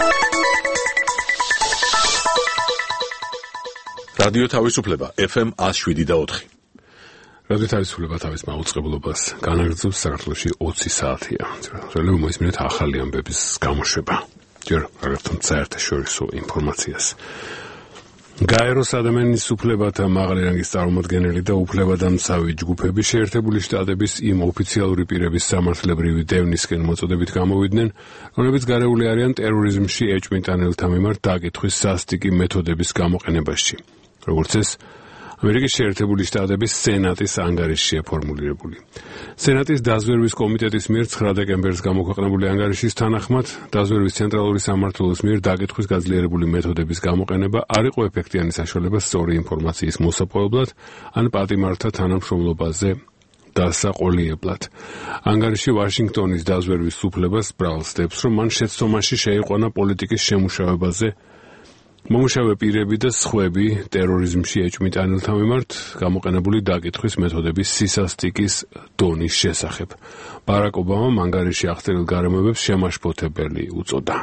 რადიო თავისუფლება FM 107.4. რადიო თავისუფლება თავის მაუწყებლობას განაგრძობს საქართველოში 20 საათია. შეიძლება მოისმინეთ ახალი ამბების გამოშვება. ჯერ რაღაცა საერთაშორისო ინფორმაციას. გაეროს ადამიანის უფლებათა მაღალი რანგის წარმომადგენელი და უფლებადამცავი ჯგუფები შეერთებული შტატების იმ ოფიციალური პირების სამართლებრივი დევნისკენ მოწოდებით გამოვიდნენ, რომლებიც გარეული არიან ტერორიზმში ეჭვმიტანელთა მიმართ დაკითხვის სასტიკი მეთოდების გამოყენებაში. როგორც ეს ამერიკის შეერთებული შტატების სენატის ანგარიშია ფორმულირებული. სენატის დაზვერვის კომიტეტის მიერ 9 დეკემბერს გამოქვეყნებული ანგარიშის თანახმად, დაზვერვის ცენტრალური სამმართველოს მიერ დაკითხვის გაძლიერებული მეთოდების გამოყენება არ იყო ეფექტიანი საშუალება სწორი ინფორმაციის მოსაპოვებლად ან პატიმართა თანამშრომლობაზე დასაყოლიებლად. ანგარიში ვაშინგტონის დაზვერვის უფლებას ბრალს დებს, რომ მან შეცდომაში შეიყვანა პოლიტიკის შემუშავებაზე მომუშავე პირები და სხვები ტერორიზმში ეჭვმიტანელთა მიმართ გამოყენებული დაკითხვის მეთოდების სისასტიკის დონის შესახებ. ბარაკ ობამამ ანგარიში აღწერილ გარემოებებს შემაშფოთებელი უწოდა.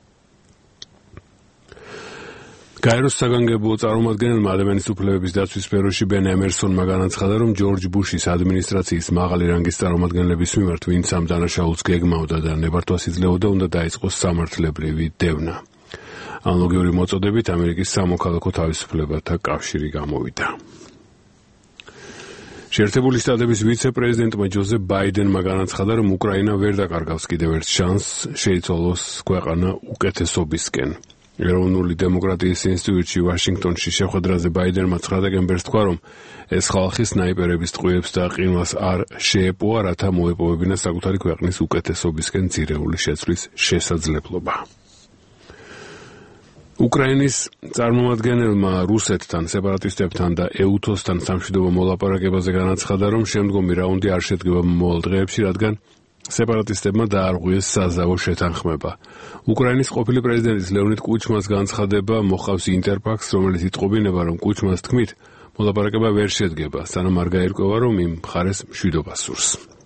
გაეროს საგანგებო წარმომადგენელმა ადამიანის უფლებების დაცვის სფეროში ბენ ემერსონმა განაცხადა, რომ ჯორჯ ბუშის ადმინისტრაციის მაღალი რანგის წარმომადგენლების მიმართ, ვინც ამ დანაშაულს გეგმავდა და ნებართვას იძლეოდა, უნდა დაიწყოს სამართლებრივი დევნა. ანალოგიური მოწოდებით ამერიკის სამოქალაქო თავისუფლებათა კავშირი გამოვიდა. შეერთებული შტატების ვიცე-პრეზიდენტმა ჯოზეფ ბაიდენმა განაცხადა, რომ უკრაინა ვერ დაკარგავს კიდევ ერთ შანსს შეიცვალოს ქვეყანა უკეთესობისკენ. ეროვნული დემოკრატიის ინსტიტუტში ვაშინგტონში შეხვედრაზე ბაიდენმა 9 დეკემბერს თქვა, რომ ეს ხალხი სნაიპერების ტყვიებს და ყინვას არ შეეპოვა, რათა მოეპოვებინა საკუთარი ქვეყნის უკეთესობისკენ ძირეული შეცვლის შესაძლებლობა. უკრაინის წარმომადგენელმა რუსეთთან, სეპარატისტებთან და ეუთოსთან სამშვიდობო მოლაპარაკებაზე განაცხადა, რომ შემდგომი რაუნდი არ შედგება მომავალ დღეებში, რადგან სეპარატისტებმა დაარღვიეს საზავო შეთანხმება. უკრაინის ყოფილი პრეზიდენტის ლეონიდ კუჩმას განცხადება მოჰყავს ინტერფაქს, რომელიც იტყობინება, რომ კუჩმას თქმით, მოლაპარაკება ვერ შედგება, სანამ არ გაირკვევა, რომ იმ მხარეს მშვიდობა სურს.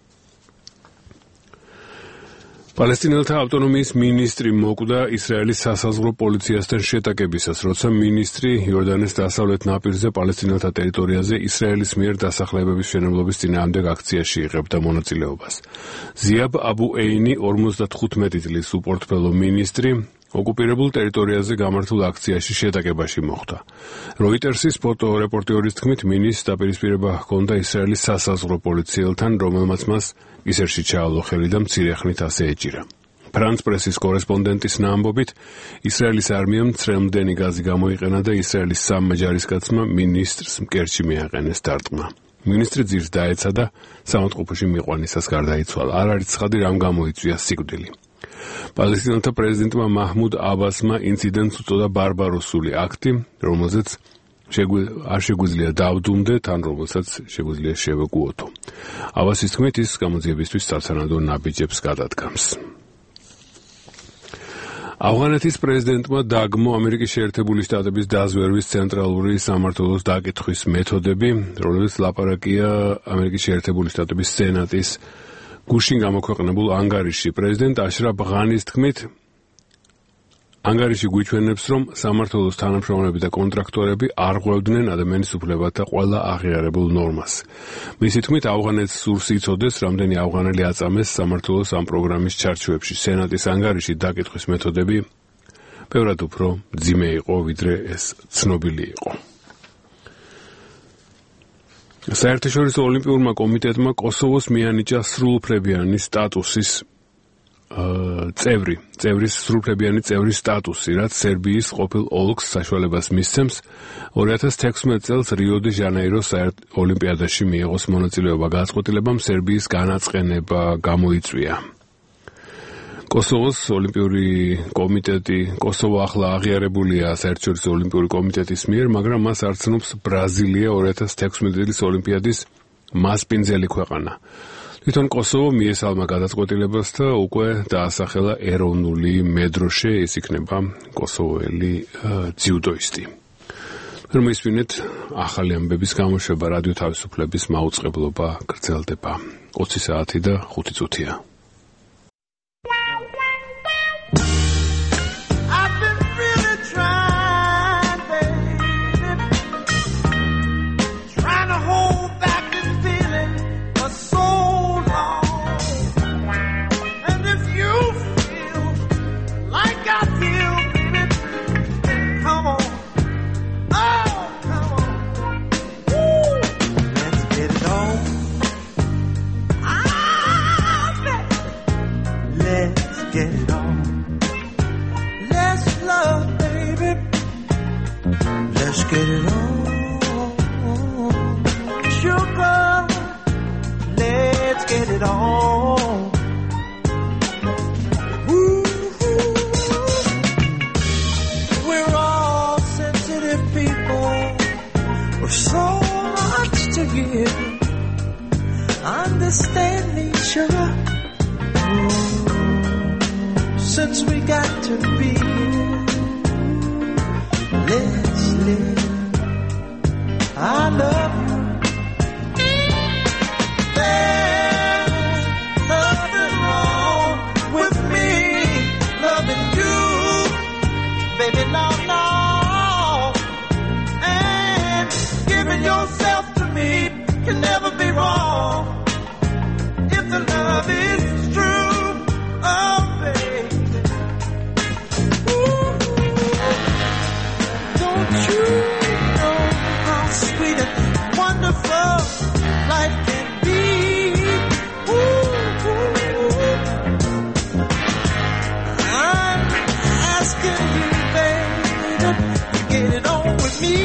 პალესტინელთა ავტონომიის მინისტრი მოკვდა ისრაელის სასაზღვრო პოლიციასთან შეტაკებისას, როცა მინისტრი იორდანეს დასავლეთ ნაპირზე პალესტინელთა ტერიტორიაზე ისრაელის მიერ დასახლებების მშენებლობის წინააღმდეგ აქციაში იღებდა მონაწილეობას. ზიაბ აბუ ეინი 55 წლის უპორტფელო მინისტრი ოკუპირებულ ტერიტორიაზე გამართულ აქციაში შეტაკებაში მოხვდა. როიტერსის ფოტორეპორტიორის თქმით, მინისტრს დაპირისპირება ჰქონდა ისრაელის სასაზღვრო პოლიციელთან, რომელმაც მას ისერში ჩაალო ხელი და მცირე ხნით ასე ეჭირა. ფრანც პრესის კორესპონდენტის ამბობით, ისრაელის არმიამ მცრემლდენი გაზი გამოიყენა და ისრაელის სამმა ჯარისკაცმა მინისტრს მკერდში მიაყენეს დარტყმა. მინისტრი ძირს დაეცა და სამოწყოფოში მიყვანისას გარდაიცვალა. არ არის ცხადი, რამ გამოიწვია სიკვდილი. პალესტინელთა პრეზიდენტმა მაჰმუდ აბასმა ინციდენტს უწოდა ბარბაროსული აქტი, რომელზეც არ შეგვიძლია დავდუმდეთ, ან რომელსაც შეგვიძლია შევეგუოთო. აბასის თქმით, ის გამოძიებისთვის საცანადო ნაბიჯებს გადადგამს. ავღანეთის პრეზიდენტმა დაგმო ამერიკის შეერთებული შტატების დაზვერვის ცენტრალური სამმართველოს დაკითხვის მეთოდები, რომლებიც ლაპარაკია ამერიკის შეერთებული შტატების სენატის გუშინ გამოქვეყნებულ ანგარიშში. პრეზიდენტ აშრაფ ღანის თქმით, ანგარიში გვიჩვენებს, რომ სამმართველოს თანამშრომლები და კონტრაქტორები არ ღვევდნენ ადამიანის უფლებათა ყველა აღიარებულ ნორმას. მისი თქმით, ავღანეთს სურს იცოდეს, რამდენი ავღანელი აწამეს სამმართველოს ამ პროგრამის ჩარჩოებში. სენატის ანგარიში დაკითხვის მეთოდები ბევრად უფრო მძიმე იყო, ვიდრე ეს ცნობილი იყო. საერთაშორისო ოლიმპიურმა კომიტეტმა კოსოვოს მიანიჭა სრულუფლებიანი სტატუსის წევრის სრულუფლებიანი წევრის სტატუსი, რაც სერბიის ყოფილ ოლქს საშუალებას მისცემს 2016 წელს რიო-დე-ჟანეიროს ოლიმპიადაში მიიღოს მონაწილეობა. გადაწყვეტილებამ სერბიის განაწყენება გამოიწვია. კოსოვოს ოლიმპიური კომიტეტი კოსოვო ახლა აღიარებულია საერთაშორისო ოლიმპიური კომიტეტის მიერ, მაგრამ მას არცნობს ბრაზილია 2016 წლის ოლიმპიადის მასპინძელი ქვეყანა. თვითონ კოსოვო მიესალმა გადაწყვეტილებას და უკვე დაასახელა ეროვნული მედროშე, ეს იქნება კოსოვოელი ძიუდოისტი. რომისვინეთ ახალი ამბების გამოშვება რადიო თავისუფლების მაუწყებლობა გრძელდება 20 საათი და 5 წუთია. get it on. Let's love, baby. Let's get it on. Sugar, let's get it on. Ooh, we're all sensitive people with so much to give. Understand me, sugar. Since we got to be, let's live. I love you. There's nothing wrong with me loving you, baby. No, no. And giving yourself to me can never be wrong if the love is true. Oh, baby. Ooh. Don't you know how sweet and wonderful life can be? Ooh. I'm asking you, baby, to get it on with me.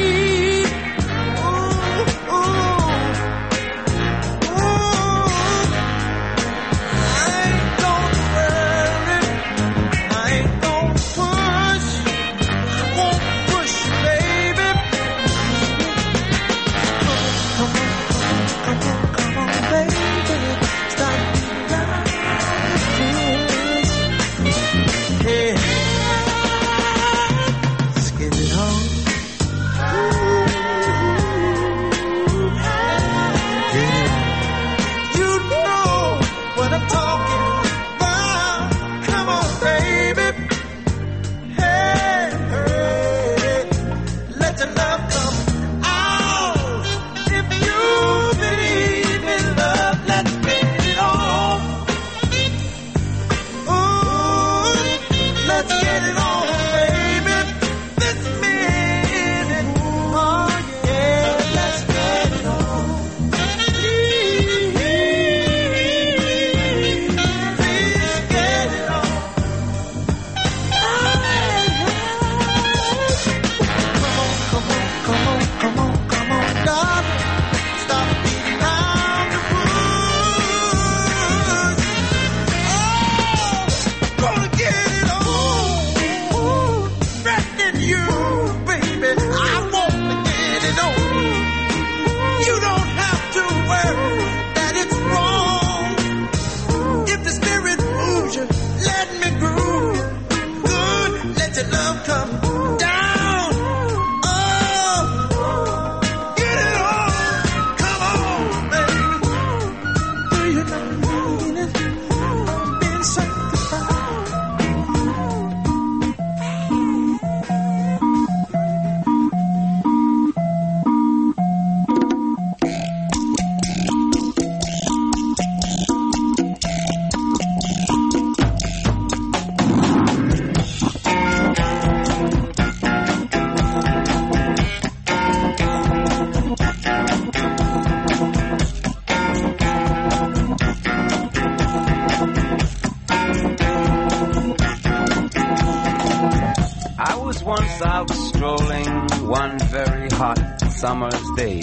Summer's day,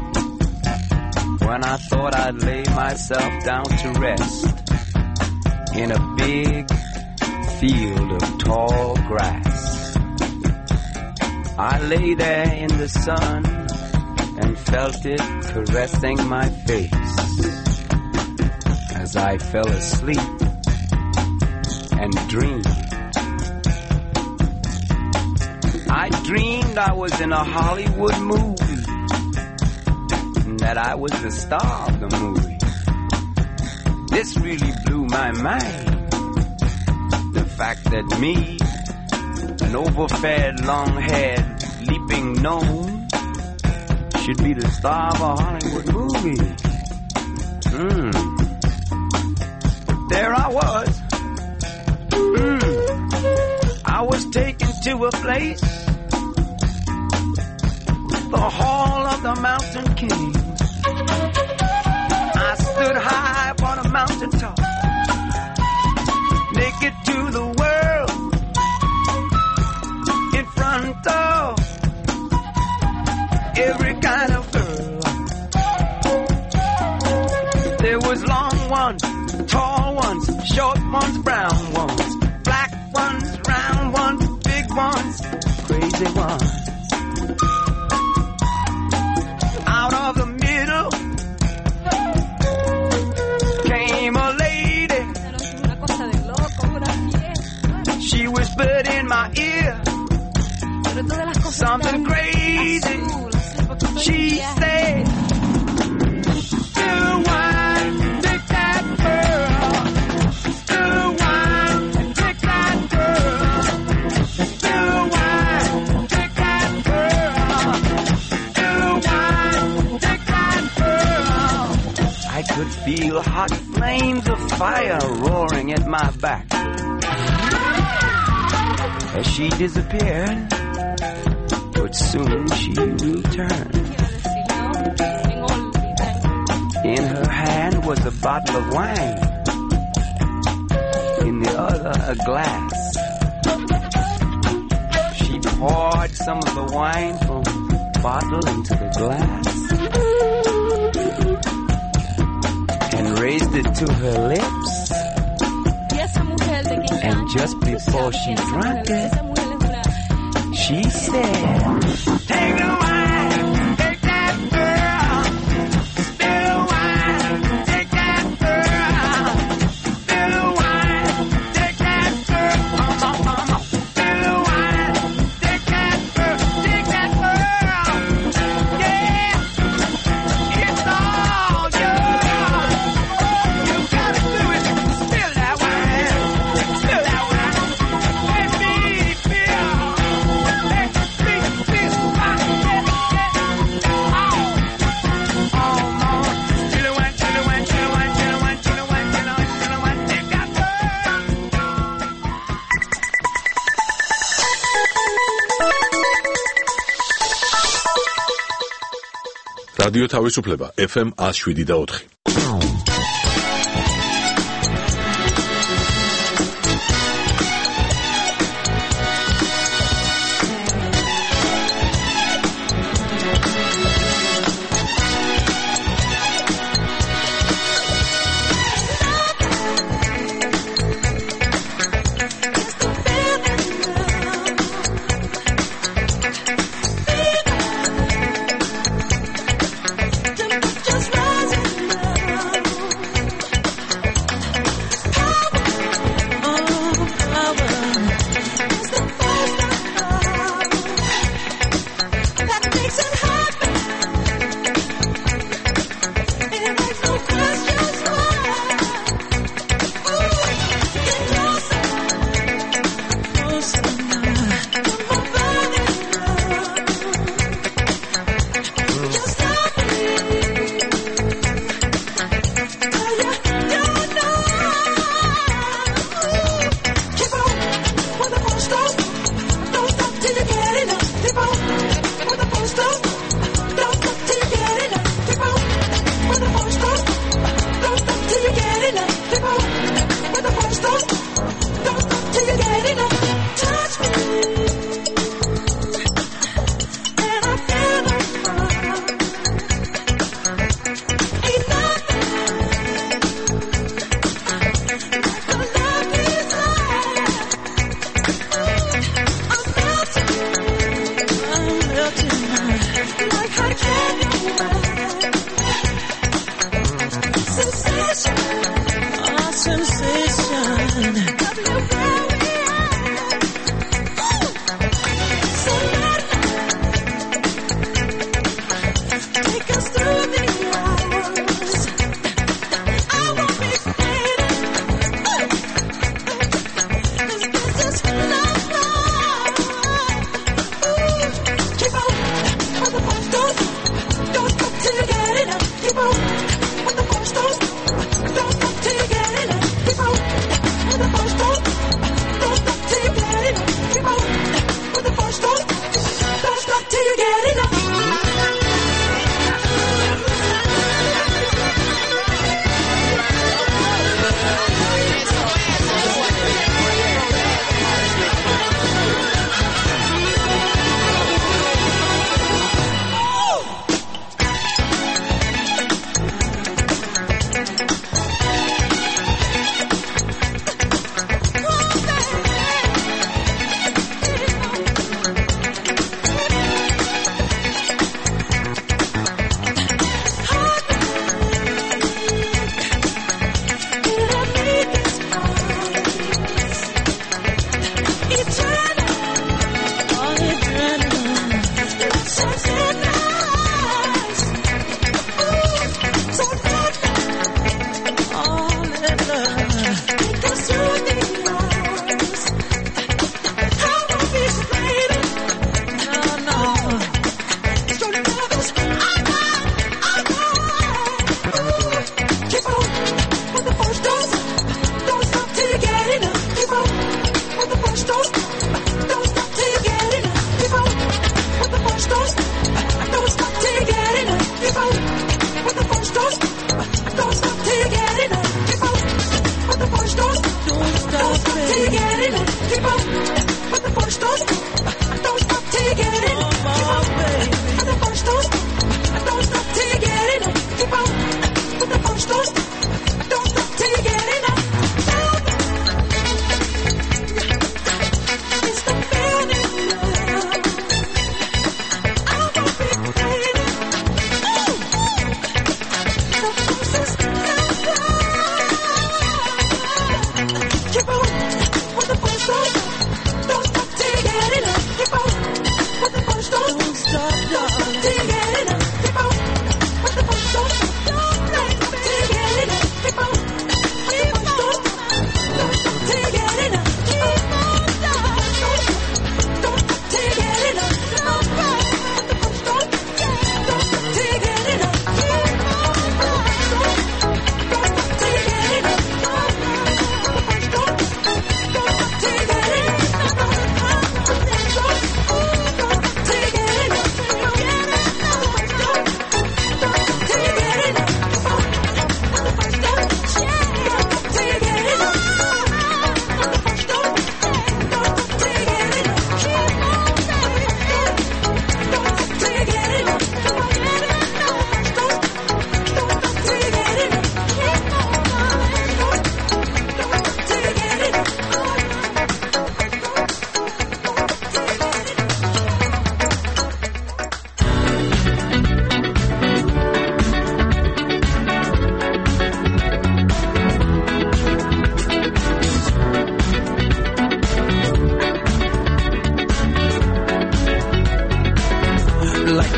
when I thought I'd lay myself down to rest in a big field of tall grass. I lay there in the sun and felt it caressing my face as I fell asleep and dreamed. I dreamed I was in a Hollywood movie, that I was the star of the movie. This really blew my mind. The fact that me, an overfed, long-haired, leaping gnome, should be the star of a Hollywood movie. But there I was. I was taken to a place, the Hall of the Mountain King. I stood high upon a mountain top, naked to ones, brown ones, black ones, round ones, big ones, crazy ones. Out of the middle came a lady. She whispered in my ear something crazy. She said, "Still wine, take that girl. Still wine, take that girl. Still wine, take that girl. Still wine, take that girl." I could feel hot flames of fire roaring at my back. As she disappeared, but soon she returned. In her hand was a bottle of wine, in the other a glass. She poured some of the wine from the bottle into the glass and raised it to her lips. And just before she drank it, she said, "Take the wine, take that girl. Still wine, take that girl. Still wine, take that girl. Still wine, take that girl, take that girl. Yeah, it's all yours. You gotta do it. Spill that wine, spill that wine. Let me feel. რადიო თავისუფლება FM 107.4. Just rising up.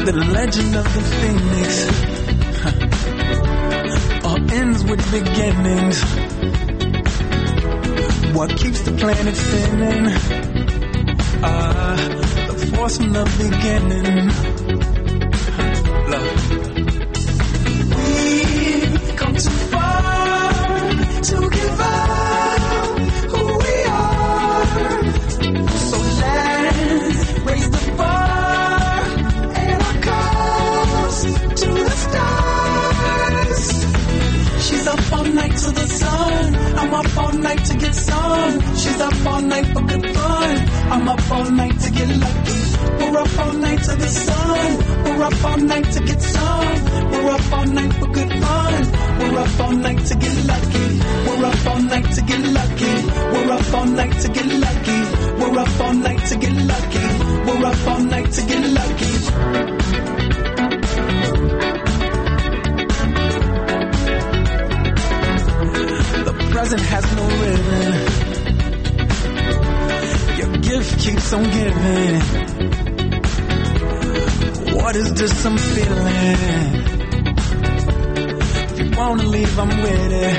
The legend of the phoenix all ends with beginnings. What keeps the planet spinning? The force from the beginning. Love. We've come too far to give up who we are. So let's raise the bar and our cups to the stars. She's up all night to the sun. I'm up all night to get some. She's up all night for good fun. I'm up all night to get lucky. We're up all night to the sun. We're up all night to get some. We're up all night for good fun. We're up all night to get lucky. We're up all night to get lucky. We're up all night to get lucky. We're up all night to get lucky. We're up all night to get lucky. Present has no ribbon. Your gift keeps on giving. What is this I'm feeling? If you wanna leave, I'm with it.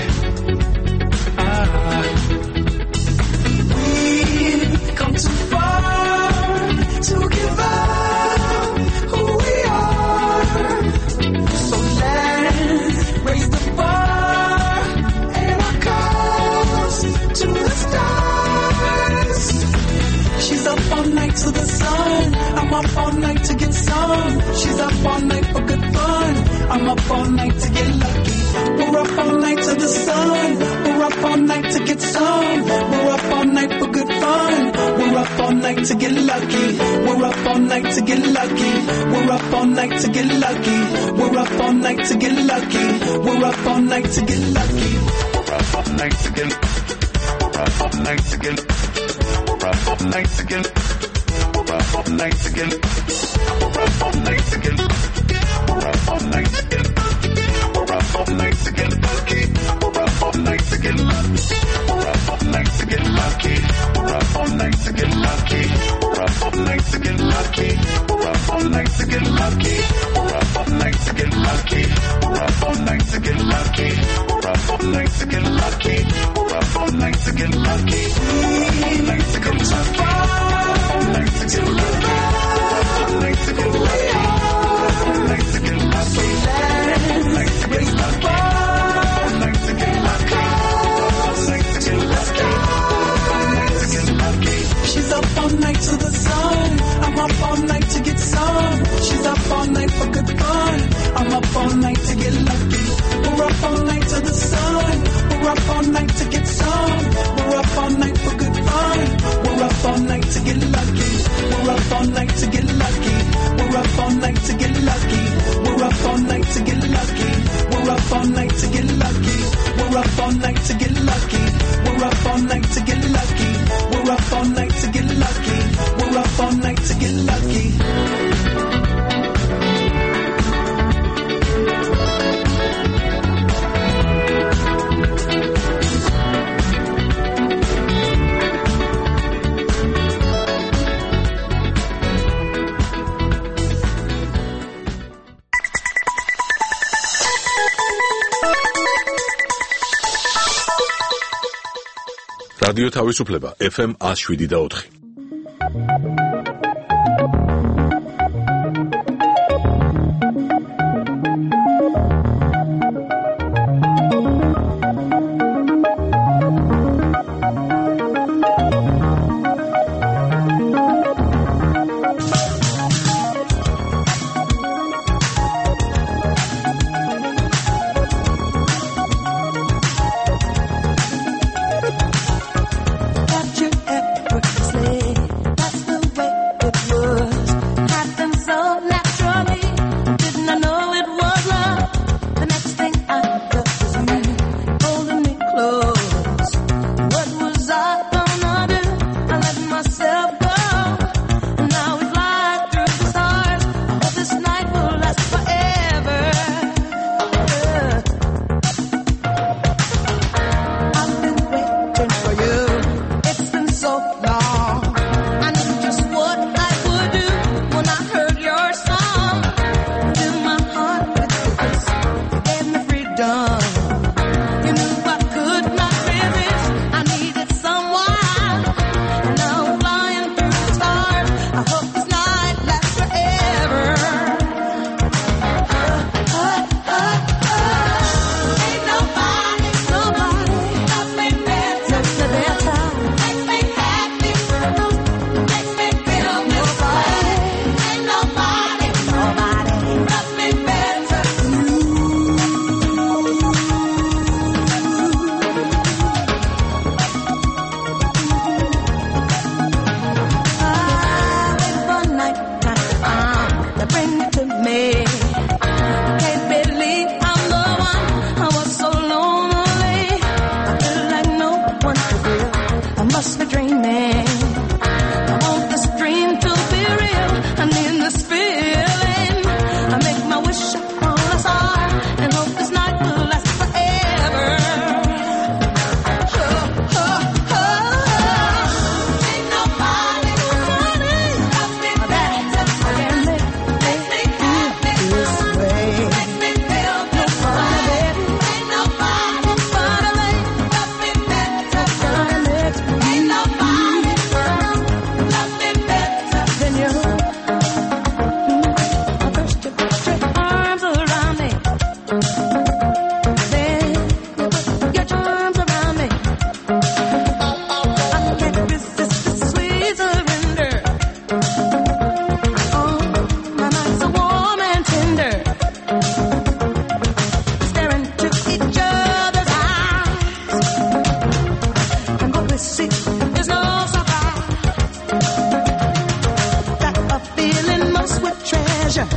We've come too far to give up who we are. So let's raise the bar to the stars. She's up all night to the sun. I'm up all night to get some. She's up all night for good fun. I'm up all night to get lucky. We're up all night to the sun. We're up all night to get some. We're up all night for good fun. We're up all night to get lucky. We're up all night to get lucky. We're up all night to get lucky. We're up all night to get lucky. We're up all night to get lucky. We're up all night to get lucky. Up all night again. Up all night again. Up all night again. Up all night again. Up all night again. Up all night again. Up all night again. Up all night again. Lucky. Up all night again. Lucky. Up all night again. Lucky. Up all night again. Lucky. Up all night again. Lucky. Up all night again. Lucky. Up all night again. Lucky. Up all night again. Lucky. All night to come too far. All night to get lucky. All night to get lucky. All night to get lucky. All night to get lucky. All night to get lucky. All night to get lucky. All night to get lucky. She's up all night to the sun. I'm up all night to get some. She's up all night for good fun. I'm up all night to get lucky. We're up all night to the sun. We're up all night to get some. We're up all night for good fun. We're up all night to get lucky. We're up all night to get lucky. We're up all night to get lucky. We're up all night to get lucky. We're up all night to get lucky. We're up all night to get lucky. We're up all night to get lucky. We're up all night to get lucky. We're up all night to get lucky. რადიო თავისუფლება FM 107.4. That's the way must be dreaming. I want this dream to be real. I need this feeling. I make my wish upon a star and hope this night will last forever. Ain't nobody loves me better. I can make me happy this way. Make me feel this way. Ain't nobody loves me better. Ain't nobody loves me better than you. First you put your arms around me, then you put your arms around me. I can't resist the sweet surrender. Oh, my nights are warm and tender, staring into each other's eyes, and what we see is no surprise. That a feeling most would treasure,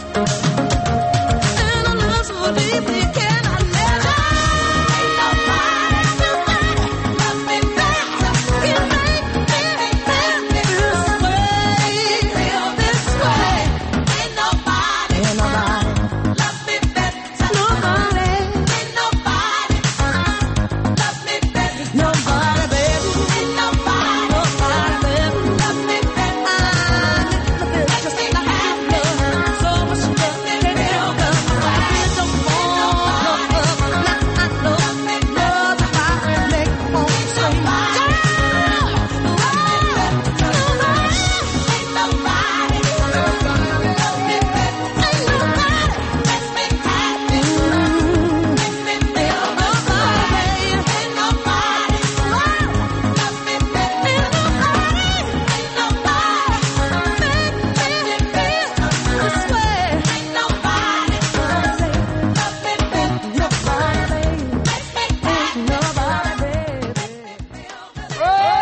and a love so deep we cannot measure. Ain't nobody loves me better. You make me happy this way. Feel this way. Ain't nobody loves me better. Nobody. Ain't nobody loves me better. Nobody, baby. Ain't nobody loves me better. Just like I have love, so much love can't help us. I don't want no love, not love. Love I make home sweet. Ain't nobody loves me better. Ain't nobody makes me happy. Makes me feel nobody. Ain't nobody loves me better. Ain't nobody make me feel this way. Ain't nobody loves me better. Nobody makes me happy. Nobody, baby.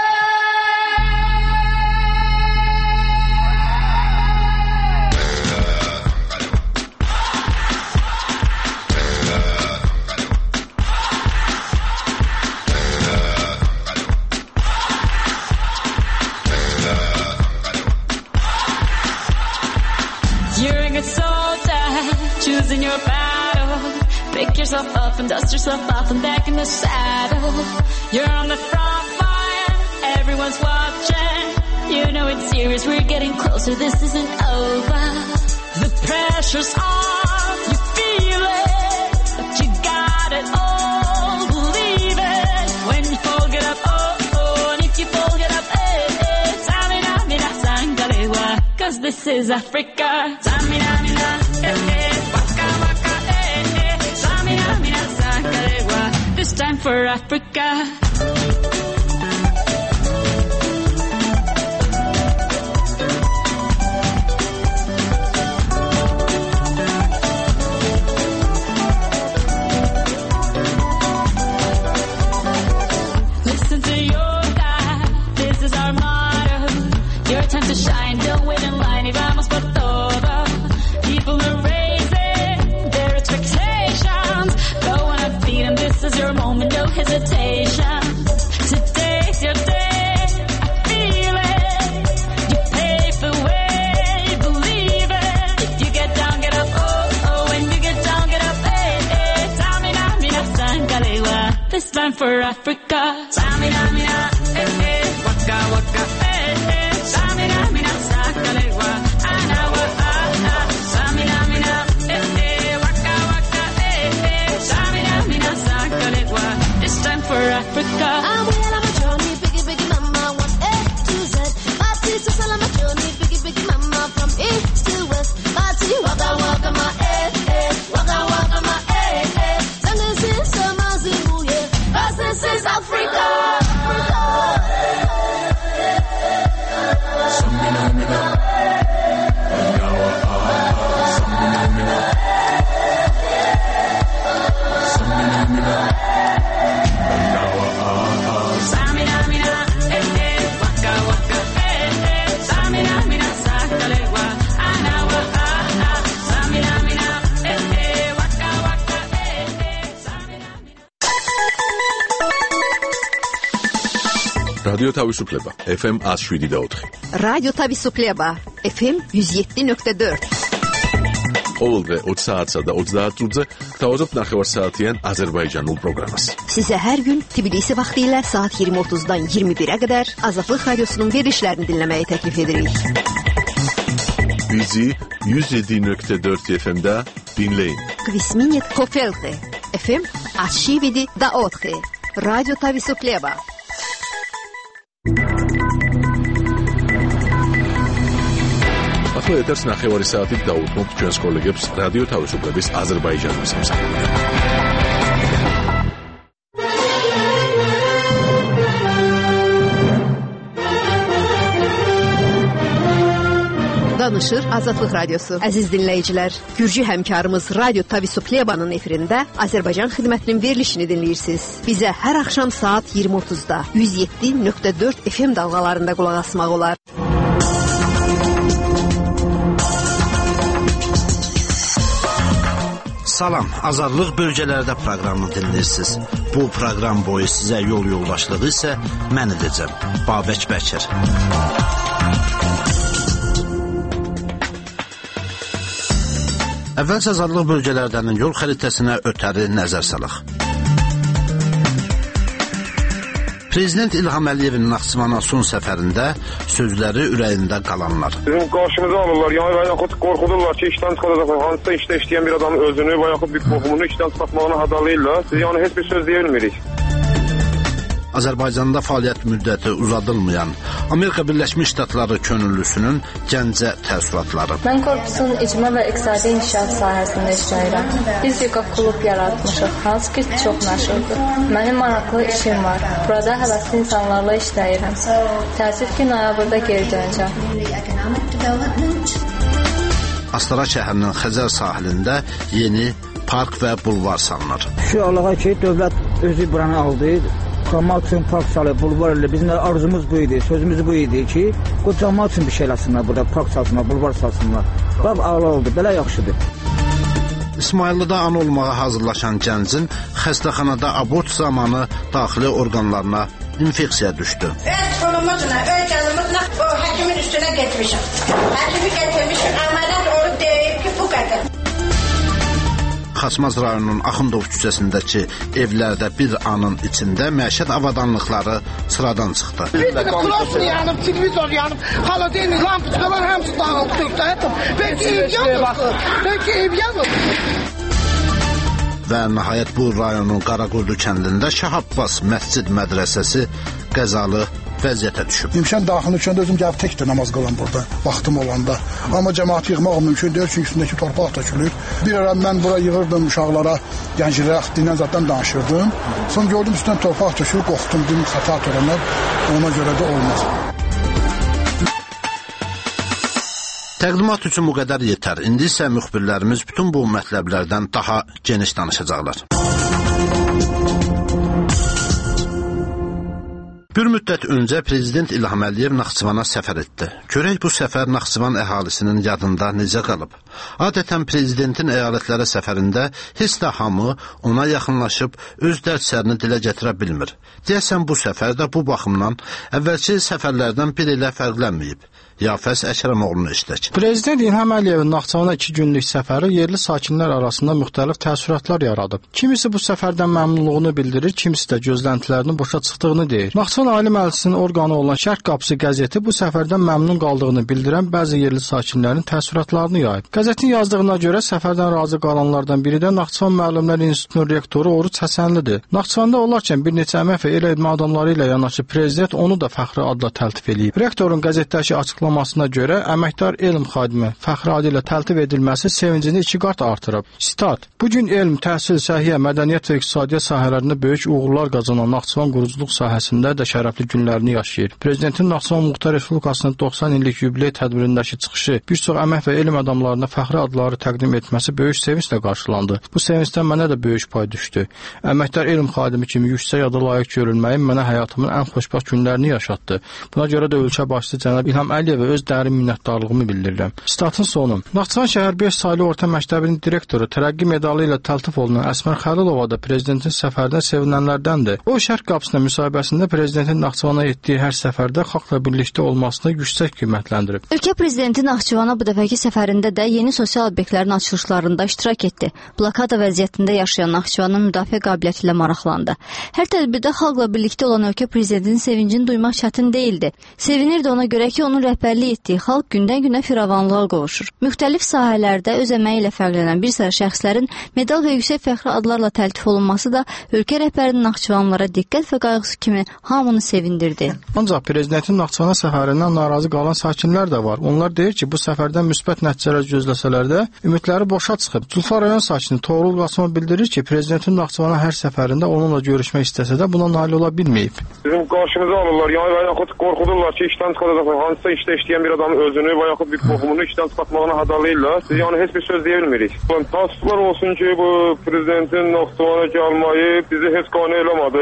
You're a good soldier, choosing your battle. Pick yourself up and dust yourself off and back in the saddle. You're on the front line, everyone's watching. You know it's serious, we're getting closer, this isn't over. The pressure's on, you feel it, but you got it all, believe it. When you fold it up, oh, and if you fold it up, tamina, mina, sangalewa, 'cause this is Africa. Tamina, mina, waka, waka, tamina, mina, sangalewa, this time for Africa. Listen to your God, this is our motto. Your time to shine, don't wait in line, y vamos por todo. People are raising their expectations. Go on a feet and this is your moment, no hesitation. Today's your day, I feel it. You pave the way, believe it. If you get down, get up, oh, when you get down, get up, tamina, mina, sangalewa, this time for Africa. Tamina, mina, waka, waka, tamina, mina, sangalewa, anawa, tamina, mina, waka, waka, tamina, mina, sangalewa, this time for Africa. I'm well on my journey, biggie, biggie mama, one A to Z. Party to sell on my journey, biggie, biggie mama, from east to west. Party, waka, waka, my waka, waka, my Sing this is Zimbabwe, 'cause this is Africa. რადიო თავისუფლება FM 107.4. რადიო თავისუფლება FM 107.4. ყოველდღე 20 საათსა და 30 წუთზე გთავაზობთ ნახევარსაათიან აზერბაიჯანულ პროგრამას. Size her gün Tbilisi vaxtilə saat 20:30-dan 21-ə qədər Azadlıq Radiosunun verilişlərini dinləməyi təklif edirik. Bizi 107.4 FM-də dinləyin. Kvisminit Kofelte FM 107.4. Радио Тависуплеба. ახლა ეთერს ნახევარი საათით დაუთმობთ ჩვენს კოლეგებს რადიო თავისუფლების აზერბაიჯანის სამსახურში. Danışır Azadlıq Radiosu. Əziz dinləyicilər, Gürcü həmkarımız Radyo Tavisuplebanın efirində Azərbaycan xidmətinin verilişini dinləyirsiniz. Bizə hər axşam saat 20:30-da 107.4 FM dalğalarında qulaq asmaq olar. Salam, Azadlıq bölgələrdə proqramını dinləyirsiniz. Bu proqram boyu sizə yol yoldaşlığı isə mən edəcəm, Babək Bəkir. Əvvəlcə Azadlıq bölgələrdən yol xəritəsinə ötəri nəzər salaq. Prezident İlham Əliyevin Naxçıvana son səfərində sözləri ürəyində qalanlar. Bizim qarşımıza alırlar, yəni və yaxud qorxudurlar ki, işdən çıxacaqlar. Hansısa işdə işləyən bir adamın özünü və yaxud bir qohumunu işdən çıxartmağına hadalayırlar. Biz yəni heç bir söz deyə bilmirik. Azərbaycanda fəaliyyət müddəti uzadılmayan Amerika Birləşmiş Ştatları könüllüsünün Gəncə təəssüratları. Mən korpusun icma və iqtisadi inkişaf sahəsində işləyirəm. Biz yoga klub yaratmışıq, hansı ki çox məşhurdur. Mənim maraqlı işim var. Burada həvəsli insanlarla işləyirəm. Təəssüf ki, noyabrda geri dönəcəm. Astara şəhərinin Xəzər sahilində yeni park və bulvar salınır. Şu alağa ki, dövlət özü buranı aldı. Cəmaət üçün park salıb, bulvar ilə bizim arzumuz bu idi, sözümüz bu idi ki, bu cəmaət üçün bir şey eləsinlər burada, park salsınlar, bulvar salsınlar. Bax, ağla oldu, belə yaxşıdır. İsmayıllıda ana olmağa hazırlaşan gəncin xəstəxanada abort zamanı daxili orqanlarına infeksiya düşdü. Öz qolumuzla, öz canımızla o həkimin üstünə getmişim. Həkimi getirmişim, əməliyyat olub deyib ki, bu qədər. Xaçmaz rayonunun Axundov küçəsindəki evlərdə bir anın içində məişət avadanlıqları sıradan çıxdı. Bir də klosur yanıb, televizor yanıb, xaladelnik, lampiçkalar hamısı dağıldı. Peki ev yanıb, peki ev yanıb. Və nəhayət bu rayonun Qaraqurdu kəndində Şah Abbas məscid mədrəsəsi qəzalı vəziyyətə düşüb. İmkan daxilində üçəndə özüm gəlib tək də namaz qılan burada, vaxtım olanda. Amma cəmaat yığmaq mümkün deyil, çünki üstündəki torpaq tökülür. Bir ara mən bura yığırdım uşaqlara, gənclərə dinən zaten danışırdım. Sonra gördüm üstündən torpaq tökülür, qorxdum, dedim xəta törənər, ona görə də olmaz. Təqdimat üçün bu qədər yetər. İndi isə müxbirlərimiz bütün bu mətləblərdən daha geniş danışacaqlar. Bir müddət öncə Prezident İlham Əliyev Naxçıvana səfər etdi. Görək bu səfər Naxçıvan əhalisinin yadında necə qalıb. Adətən Prezidentin əyalətlərə səfərində heç də hamı ona yaxınlaşıb öz dərdlərini dilə gətirə bilmir. Deyəsən bu səfər də bu baxımdan əvvəlki səfərlərdən biri ilə fərqlənməyib. Yafəs Əkrəmoğlu'nu işlək. Prezident İlham Əliyevin Naxçıvana 2 günlük səfəri yerli sakinlər arasında müxtəlif təəssüratlar yaradıb. Kimisi bu səfərdən məmnunluğunu bildirir, kimisi də gözləntilərinin boşa çıxdığını deyir. Naxçıvan Ali Məclisinin orqanı olan Şərq Qapısı qəzeti bu səfərdən məmnun qaldığını bildirən bəzi yerli sakinlərin təəssüratlarını yayıb. Qəzetin yazdığına görə səfərdən razı qalanlardan biri də Naxçıvan Müəllimlər İnstitutunun rektoru Oruç Həsənlidir. Naxçıvanda olarkən bir neçə əmək və el edmə adamları ilə yanaşı prezident onu da fəxri adla təltif edib. Rektorun qəzetdəki açıqlamasına görə əməkdar elm xadimi fəxri adı ilə təltif edilməsi sevincini 2 qat artırıb. Sitat: Bu gün elm, təhsil, səhiyyə, mədəniyyət və iqtisadiyyat sahələrində böyük uğurlar qazanan Naxçıvan quruculuq sahəsində də şərəfli günlərini yaşayır. Prezidentin Naxçıvan Muxtar Respublikasının 90 illik yubiley tədbirindəki çıxışı bir çox əmək və elm adamlarına fəxri adları təqdim etməsi böyük sevinclə qarşılandı. Bu sevincdən mənə də böyük pay düşdü. Əməkdar elm xadimi kimi yüksək ada layiq görülməyim mənə həyatımın ən xoşbəxt günlərini yaşatdı. Buna görə də ölkə başçısı cənab İlham Əliyev Əliyevə öz dərin minnətdarlığımı bildirirəm. Statın sonu. Naxçıvan şəhər 5 saylı orta məktəbinin direktoru tərəqqi medalı ilə təltif olunan Əsmər Xəlilova da prezidentin səfərdən sevinənlərdəndir. O şərq qapısında müsahibəsində prezidentin Naxçıvana etdiyi hər səfərdə xalqla birlikdə olmasını yüksək qiymətləndirib. Ölkə prezidenti Naxçıvana bu dəfəki səfərində də yeni sosial obyektlərin açılışlarında iştirak etdi. Blokada vəziyyətində yaşayan Naxçıvanın müdafiə qabiliyyəti ilə maraqlandı. Hər tədbirdə xalqla birlikdə olan ölkə prezidentinin sevincini duymaq çətin deyildi. Sevinirdi ona görə ki, onun rəhbərlik etdiyi xalq gündən-günə firavanlığa qovuşur. Müxtəlif sahələrdə öz əməyi ilə fərqlənən bir sıra şəxslərin medal və yüksək fəxri adlarla təltif olunması da ölkə rəhbərinin Naxçıvanlılara diqqət və qayğısı kimi hamını sevindirdi. Ancaq prezidentin Naxçıvana səfərindən narazı qalan sakinlər də var. Onlar deyir ki, bu səfərdən müsbət nəticələr gözləsələr də ümidləri boşa çıxıb. Culfa rayon sakini Toğrul Qasımov bildirir ki, prezidentin Naxçıvana hər səfərində onunla görüşmək istəsə də buna nail ola bilməyib. Bizim qarşımıza alırlar, yəni və yaxud qorxudurlar ki, işdən çıxacaq, hansısa işdə işləyən bir adamın özünü və yaxud bir qohumunu işdən çıxartmağına hadalayırlar. Biz yəni heç bir söz deyə bilmirik. Təəssüflər olsun ki, bu prezidentin Naxçıvana gəlməyi bizi heç qane eləmədi.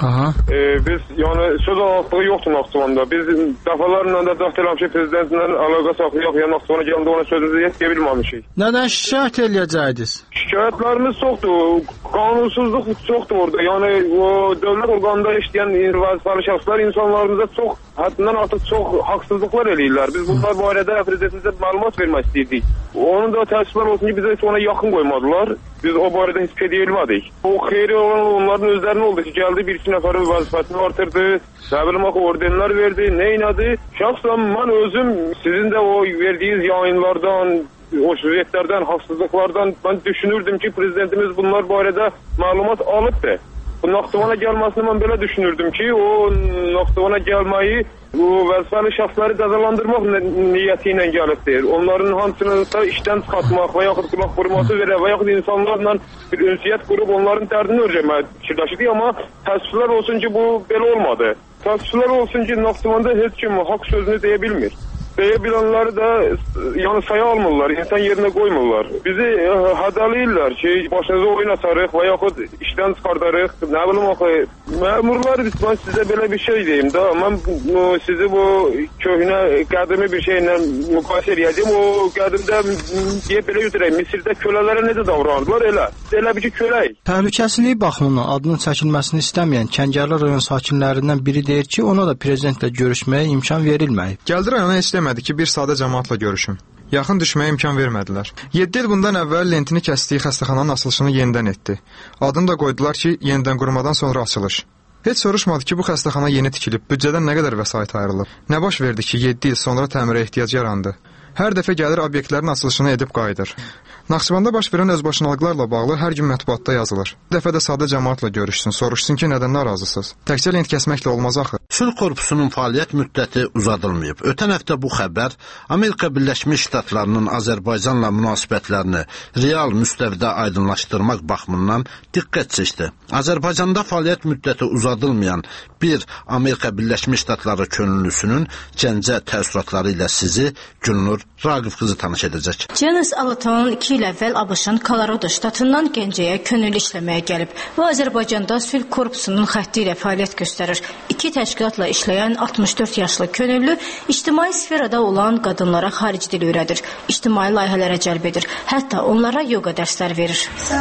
Biz yəni söz azadlığı yoxdur Naxçıvanda. Biz dəfələrlə də cəhd eləmişik ki, prezidentlə əlaqə saxlayaq, yəni Naxçıvana gələndə ona sözümüzü deyə bilməmişik. Nədən şikayət eləyəcəydiniz? Şikayətlərimiz çoxdur. Qanunsuzluq çoxdur orada. Yəni o dövlət orqanında işləyən vəzifəli şəxslər insanlarımıza çox həddindən artıq çox haqsızlıqlar eləyirlər. Biz bunlar barədə prezidentimizə məlumat vermək istəyirdik. Onun da təəssüflər olsun ki, bizə heç ona yaxın qoymadılar. Biz o barədə heç şey deyilmədik. O xeyri olan onların özlərinə oldu ki, gəldi bir-iki nəfərin vəzifəsini artırdı, nə bilim ordenlər verdi, nə elədi. Şəxsən mən özüm sizin də o verdiyiniz yayınlardan, o süjetlərdən, haqsızlıqlardan mən düşünürdüm ki, prezidentimiz bunlar barədə məlumat alıbdır. Bu Naxçıvana gəlməsini mən belə düşünürdüm ki, o Naxçıvana gəlməyi o vəzifəli şəxsləri cəzalandırmaq niyyəti ilə gəlibdir. Onların hamısını da işdən çıxartmaq və yaxud qulaq vurması verə və yaxud insanlarla bir ünsiyyət qurub onların dərdini öyrənməyə fikirləşirdik, amma təəssüflər olsun ki, bu belə olmadı. Təəssüflər olsun ki, Naxçıvanda heç kim haqq sözünü deyə bilmir. Deyə bilənləri də yəni saya almırlar, insan yerinə qoymurlar. Bizi hədələyirlər ki, başınıza oyun açarıq və yaxud işdən çıxardarıq. Nə bilim axı, məmurlar mən sizə belə bir şey deyim də, mən sizi bu köhnə qədimi bir şeylə müqayisə edəcəm. O qədimdə deyə belə götürək, Misirdə kölələrə necə davranırdılar elə bir ki, kölək. Təhlükəsizlik baxımından adının çəkilməsini istəməyən Kəngərli rayon sakinlərindən biri deyir ki, ona da prezidentlə görüşməyə imkan verilməyib. Gəldi rayona istəmədi ki, bir sadə cəmaatla görüşüm. Yaxın düşməyə imkan vermədilər. 7 il bundan əvvəl lentini kəsdiyi xəstəxananın açılışını yenidən etdi. Adını da qoydular ki, yenidən qurmadan sonra açılış. Heç soruşmadı ki, bu xəstəxana yeni tikilib, büdcədən nə qədər vəsait ayrılıb. Nə baş verdi ki, 7 il sonra təmirə ehtiyac yarandı. Hər dəfə gəlir obyektlərin açılışını edib qayıdır. Naxçıvanda baş verən özbaşınalıqlarla bağlı hər gün mətbuatda yazılır. Bir dəfə də sadə cəmaatla görüşsün, soruşsun ki, nədən narazısınız. Təkcə lent kəsməklə olmaz axı. Sülh korpusunun fəaliyyət müddəti uzadılmayıb. Ötən həftə bu xəbər Amerika Birləşmiş Ştatlarının Azərbaycanla münasibətlərini real müstəvidə aydınlaşdırmaq baxımından diqqət çəkdi. Azərbaycanda fəaliyyət müddəti uzadılmayan bir Amerika Birləşmiş Ştatları könüllüsünün Gəncə təəssüratları ilə sizi Gülnur Raqif qızı tanış edəcək. Janis Alaton 2 il əvvəl ABŞ-ın Colorado ştatından Gəncəyə könüllü işləməyə gəlib və Azərbaycanda Sülh korpusunun xətti ilə fəaliyyət göstərir. 2 təşkilatla işləyən 64 yaşlı könüllü ictimai sferada olan qadınlara xarici dil öyrədir, ictimai layihələrə cəlb edir, hətta onlara yoga dərslər verir.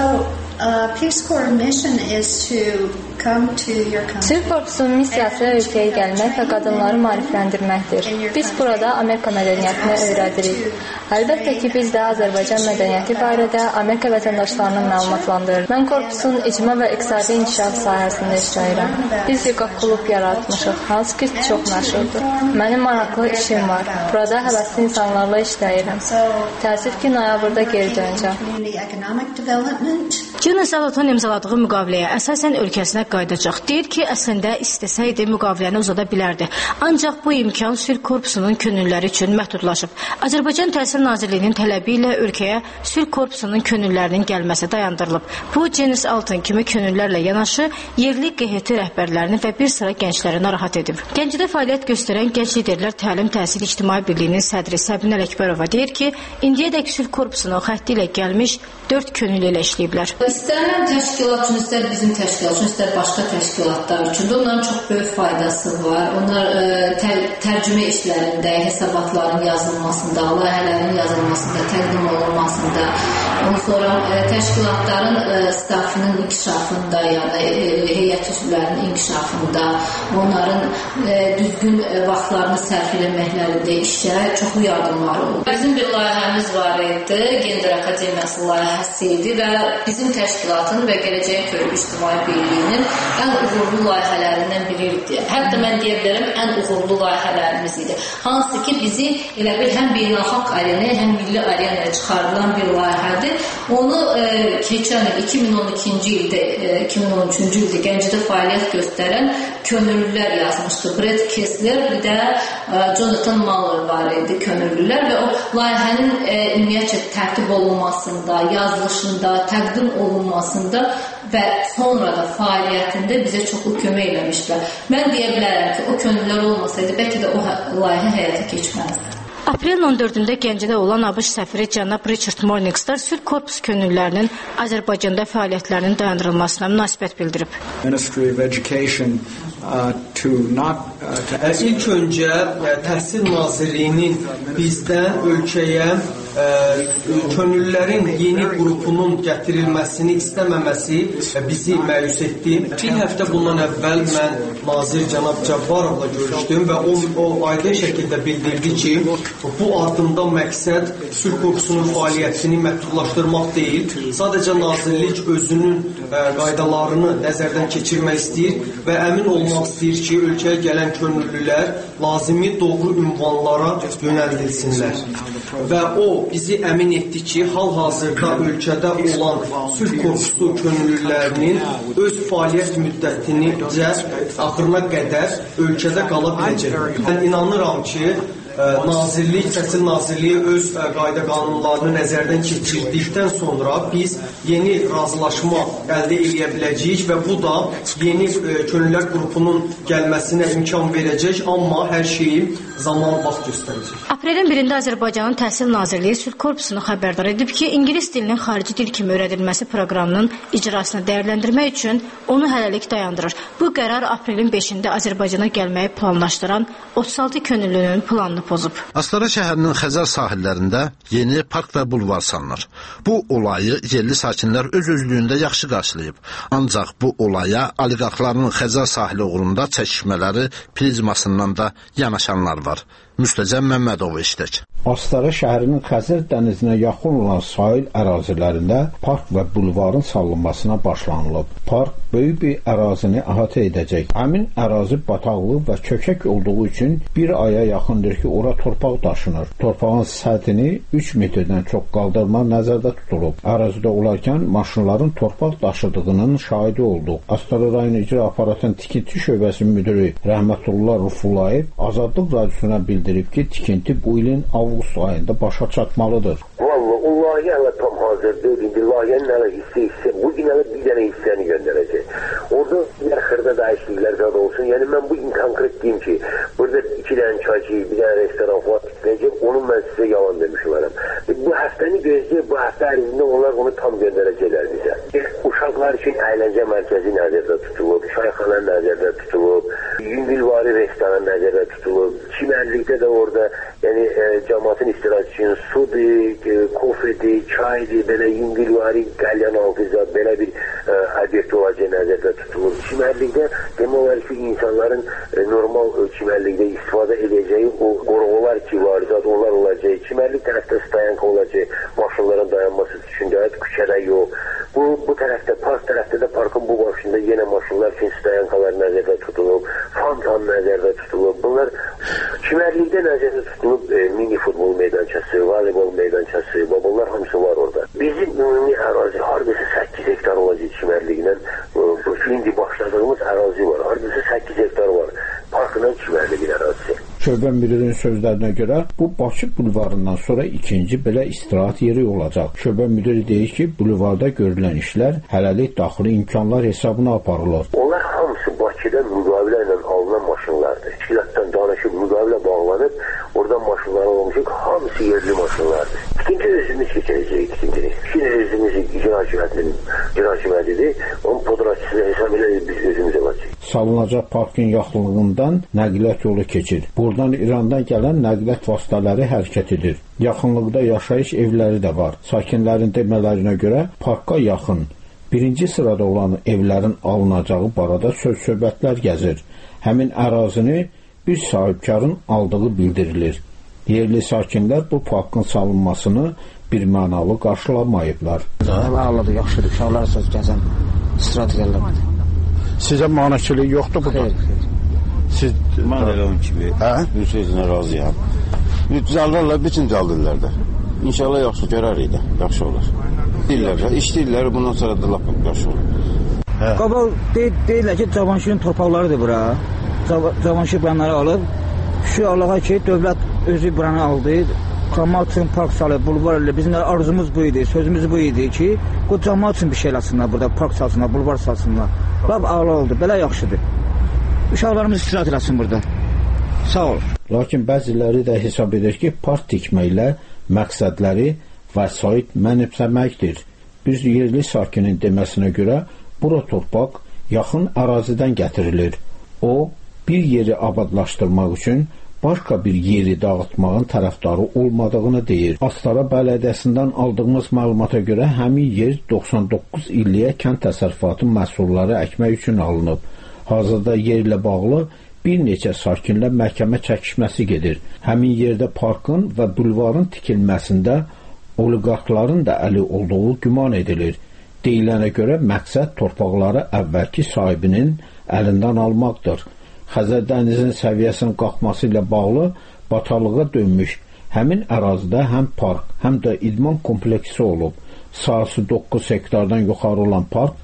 Sülh korpusunun missiyası ölkəyə gəlmək və qadınları maarifləndirməkdir. Biz burada Amerika mədəniyyətini öyrədirik. Əlbəttə ki, biz də Azərbaycan mədəniyyəti barədə Amerika vətəndaşlarını məlumatlandırırıq. Mən korpusun icma və iqtisadi inkişaf sahəsində işləyirəm. Biz yoga klub yaratmışıq, hansı ki çox məşhurdur. Mənim maraqlı işim var. Burada həvəsli insanlarla işləyirəm. Təəssüf ki, noyabrda geri dönəcəm. Janis Alaton imzaladığı müqaviləyə əsasən ölkəsinə qayıdacaq. Deyir ki, əslində istəsəydi müqaviləni uzada bilərdi. Ancaq bu imkan Sülh korpusunun könüllüləri üçün məhdudlaşıb. Azərbaycan Təhsil Nazirliyinin tələbi ilə ölkəyə Sülh korpusunun könüllülərinin gəlməsi dayandırılıb. Bu, Janis Alaton kimi könüllülərlə yanaşı yerli QHT rəhbərlərini və bir sıra gəncləri narahat edib. Gəncədə fəaliyyət göstərən Gənc Liderlər Təlim Təhsil İctimai Birliyinin sədri Səbinə Ələkbərova deyir ki, indiyədək Sülh korpusunun xətti ilə gəlmiş 4 könüllü ilə işləyiblər. İstər təşkilat üçün, istər bizim təşkilat üçün, istər başqa təşkilatlar üçün də onların çox böyük faydası var. Onlar tərcümə işlərində, hesabatların yazılmasında, layihələrin yazılmasında, təqdim olunmasında, ondan sonra təşkilatların staffının inkişafında, yəni heyət üzvlərinin inkişafında, onların düzgün vaxtlarını sərf eləməklərində işə çoxlu yardımlar olur. Bizim bir layihəmiz var idi, Gender Akademiyası layihəsi idi və bizim təşkilatın və Gələcəyin Körpü İctimai Birliyinin ən uğurlu layihələrindən biri idi. Hətta mən deyə bilərəm, ən uğurlu layihələrimiz idi. Hansı ki, bizi elə bir həm beynəlxalq arenaya, həm milli arenaya çıxardılan bir layihədir. Onu keçən il 2012-ci ildə, 2013-cü ildə Gəncədə fəaliyyət göstərən könüllülər yazmışdı. Brett Kessler, bir də Jonathan Muller var idi könüllülər və o layihənin ümumiyyətcə tərtib olunmasında, yazılışında, təqdim olunmasında və sonra da fəaliyyətində bizə çoxlu kömək eləmişlər. Mən deyə bilərəm ki, o könüllülər olmasaydı, bəlkə də o layihə həyata keçməzdi. Aprelin 14-də Gəncədə olan ABŞ səfiri cənab Richard Morningstar sülh korpusu könüllülərinin Azərbaycanda fəaliyyətlərinin dayandırılmasına münasibət bildirib. Ministry of Education İlk öncə Təhsil Nazirliyinin bizdən ölkəyə könüllülərin yeni qrupunun gətirilməsini istəməməsi bizi məyus etdi. Bir həftə bundan əvvəl mən nazir cənab Cabbarovla görüşdüm və o aydın şəkildə bildirdi ki, bu addımda məqsəd sülh korpusunun fəaliyyətini məhdudlaşdırmaq deyil, sadəcə nazirlik özünün qaydalarını nəzərdən keçirmək istəyir və əmin olmaq istəyir ki, ölkəyə gələn könüllülər lazımi doğru ünvanlara yönəldilsinlər. Və o bizi əmin etdi ki, hal-hazırda ölkədə olan sülh korpusu könüllülərinin öz fəaliyyət müddətini axırına qədər ölkədə qala biləcək. Mən inanıram ki, Təhsil Nazirliyi öz qayda qanunlarını nəzərdən keçirdikdən sonra biz yeni razılaşma əldə edə biləcəyik və bu da yeni könüllülər qrupunun gəlməsinə imkan verəcək, amma hər şeyi zaman vaxt göstərəcək. Aprelin 1-də Azərbaycanın Təhsil Nazirliyi sülh korpusunu xəbərdar edib ki, ingilis dilinin xarici dil kimi öyrədilməsi proqramının icrasını dəyərləndirmək üçün onu hələlik dayandırır. Bu qərar aprelin 5-də Azərbaycana gəlməyi planlaşdıran 36 könüllünün planını pozub. Astara şəhərinin Xəzər sahillərində yeni park və bulvar salınır. Bu olayı yerli sakinlər öz-özlüyündə yaxşı qarşılayıb. Ancaq bu olaya oliqarxların Xəzər sahili uğrunda çəkişmələri prizmasından da yanaşanlar var. Müstəcəm Məmmədov işlək. Astara şəhərinin Xəzər dənizinə yaxın olan sahil ərazilərində park və bulvarın salınmasına başlanılıb. Park böyük bir ərazini əhatə edəcək. Həmin ərazi bataqlı və kökək olduğu üçün bir aya yaxındır ki, ora torpaq daşınır. Torpağın səthini 3 metrdən çox qaldırma nəzərdə tutulub. Ərazidə olarkən maşınların torpaq daşıdığının şahidi olduq. Astara rayon icra aparatının tikinti şöbəsinin müdürü Rəhmətullah Rufulayev Azadlıq radiosuna bildirib ki, tikinti bu ilin avqust ayında başa çatmalıdır. Vallahi o layihə hələ tam hazır deyil. İndi layihənin hələ hissə, bugün hələ bir dənə hissəni göndərəcək. Orada bir xırda dəyişikliklər zad olsun. Yəni mən bugün konkret deyim ki, burada 2 dənə çayçı, bir dənə restoran falan tikiləcək. Onu mən sizə yalan demiş olarım. Bu həftəni gözləyib, bu həftə ərzində onlar onu tam göndərəcəklər bizə. Uşaqlar üçün əyləncə mərkəzi nəzərdə tutulub, çayxana nəzərdə tutulub, yüngülvari restoran nəzərdə tutulub, çimərlikdə də orada yəni cəmaatın istirahəti üçün sudur, kofedir, çaydır, belə yüngülvari qəlyan altı belə bir obyekt olacağı nəzərdə tutulur. Çimərlikdə demək olar ki, insanların normal çimərlikdə istifadə edəcəyi o qorğular ki var, onlar olacaq. Çimərlik tərəfdə stayanka olacaq, maşınların dayanması üçün də küçədə yox. Bu tərəfdə, park tərəfdə də parkın bu başında yenə maşınlar üçün stayankalar nəzərdə tutulub, fontan nəzərdə tutulub. Bunlar çimərlikdə nəzərdə tutulub mini futbol meydançası, voleybol meydançası, bunlar hamısı var orada. Bizim ümumi ərazi hardasa 8 hektar olacaq çimərliklə. İndi başladığımız ərazi var. Hardasa 8 hektar var. Parkla çimərliyin ərazisi. Şöbə müdirinin sözlərinə görə bu Bakı bulvarından sonra ikinci belə istirahət yeri olacaq. Şöbə müdiri deyir ki, bulvarda görülən işlər hələlik daxili imkanlar hesabına aparılır. Onlar hamısı Bakıda müqavilə ilə alınan maşınlardır. Teşkilatdan danışıb müqavilə bağlanıb, oradan maşınlar olmuşuq, hamısı yerli maşınlardır. tikinti rejimimiz geçirecek tikintini. Şimdi rejimimiz icra hakimiyyətidir. Onun podratçısını hesab edək biz özümüzə bakacaq. Salınacaq parkın yaxınlığından nəqliyyat yolu keçir. Buradan İrandan gələn nəqliyyat vasitələri hərəkət edir. Yaxınlıqda yaşayış evləri də var. Sakinlərin demələrinə görə parka yaxın. Birinci sırada olan evlərin alınacağı barədə söz-söhbətlər gəzir. Həmin ərazini bir sahibkarın aldığı bildirilir. Yerli sakinlər bu parkın salınmasını birmənalı qarşılamayıblar. Ağladı, yaxşıdır. Uşaqlar söz gəzən istirahət edirlər. Sizə maneçilik yoxdur burada? Siz mən elə onun kimi bir sözünə razıyam. Düzəldirlər, bütün düzəldirlər də. İnşallah yaxşı görərik də, yaxşı olur. İşləyirlər, bundan sonra da lap yaxşı olur. Qabaq deyirlər ki, Cavanşirin torpaqlarıdır bura. Cavanşir bunları alıb, şu Allaha ki, dövlət özü buranı aldı. Cəmaət üçün park salıb, bulvar ilə. Bizim arzumuz bu idi, sözümüz bu idi ki, bu cəmaət üçün bir şey eləsinlər burada, park salsınlar, bulvar salsınlar. Lap ağla oldu, belə yaxşıdır. Uşaqlarımız istirahat eləsin burada. Sağ ol. Lakin bəziləri də hesab edir ki, park tikməklə məqsədləri vəsait mənimsəməkdir. Bir yerli sakinin deməsinə görə, bura torpaq yaxın ərazidən gətirilir. O, bir yeri abadlaşdırmaq üçün başqa bir yeri dağıtmağın tərəfdarı olmadığını deyir. Astara Bələdiyyəsindən aldığımız məlumata görə həmin yer 99 illiyə kənd təsərrüfatı məhsulları əkmək üçün alınıb. Hazırda yerlə bağlı bir neçə sakinlə məhkəmə çəkişməsi gedir. Həmin yerdə parkın və bulvarın tikilməsində oliqarxların da əli olduğu güman edilir. Deyilənə görə məqsəd torpaqları əvvəlki sahibinin əlindən almaqdır. Xəzər dənizinin səviyyəsinin qalxması ilə bağlı batalığa dönmüş həmin ərazidə həm park, həm də idman kompleksi olub. Sahəsi 9 hektardan yuxarı olan park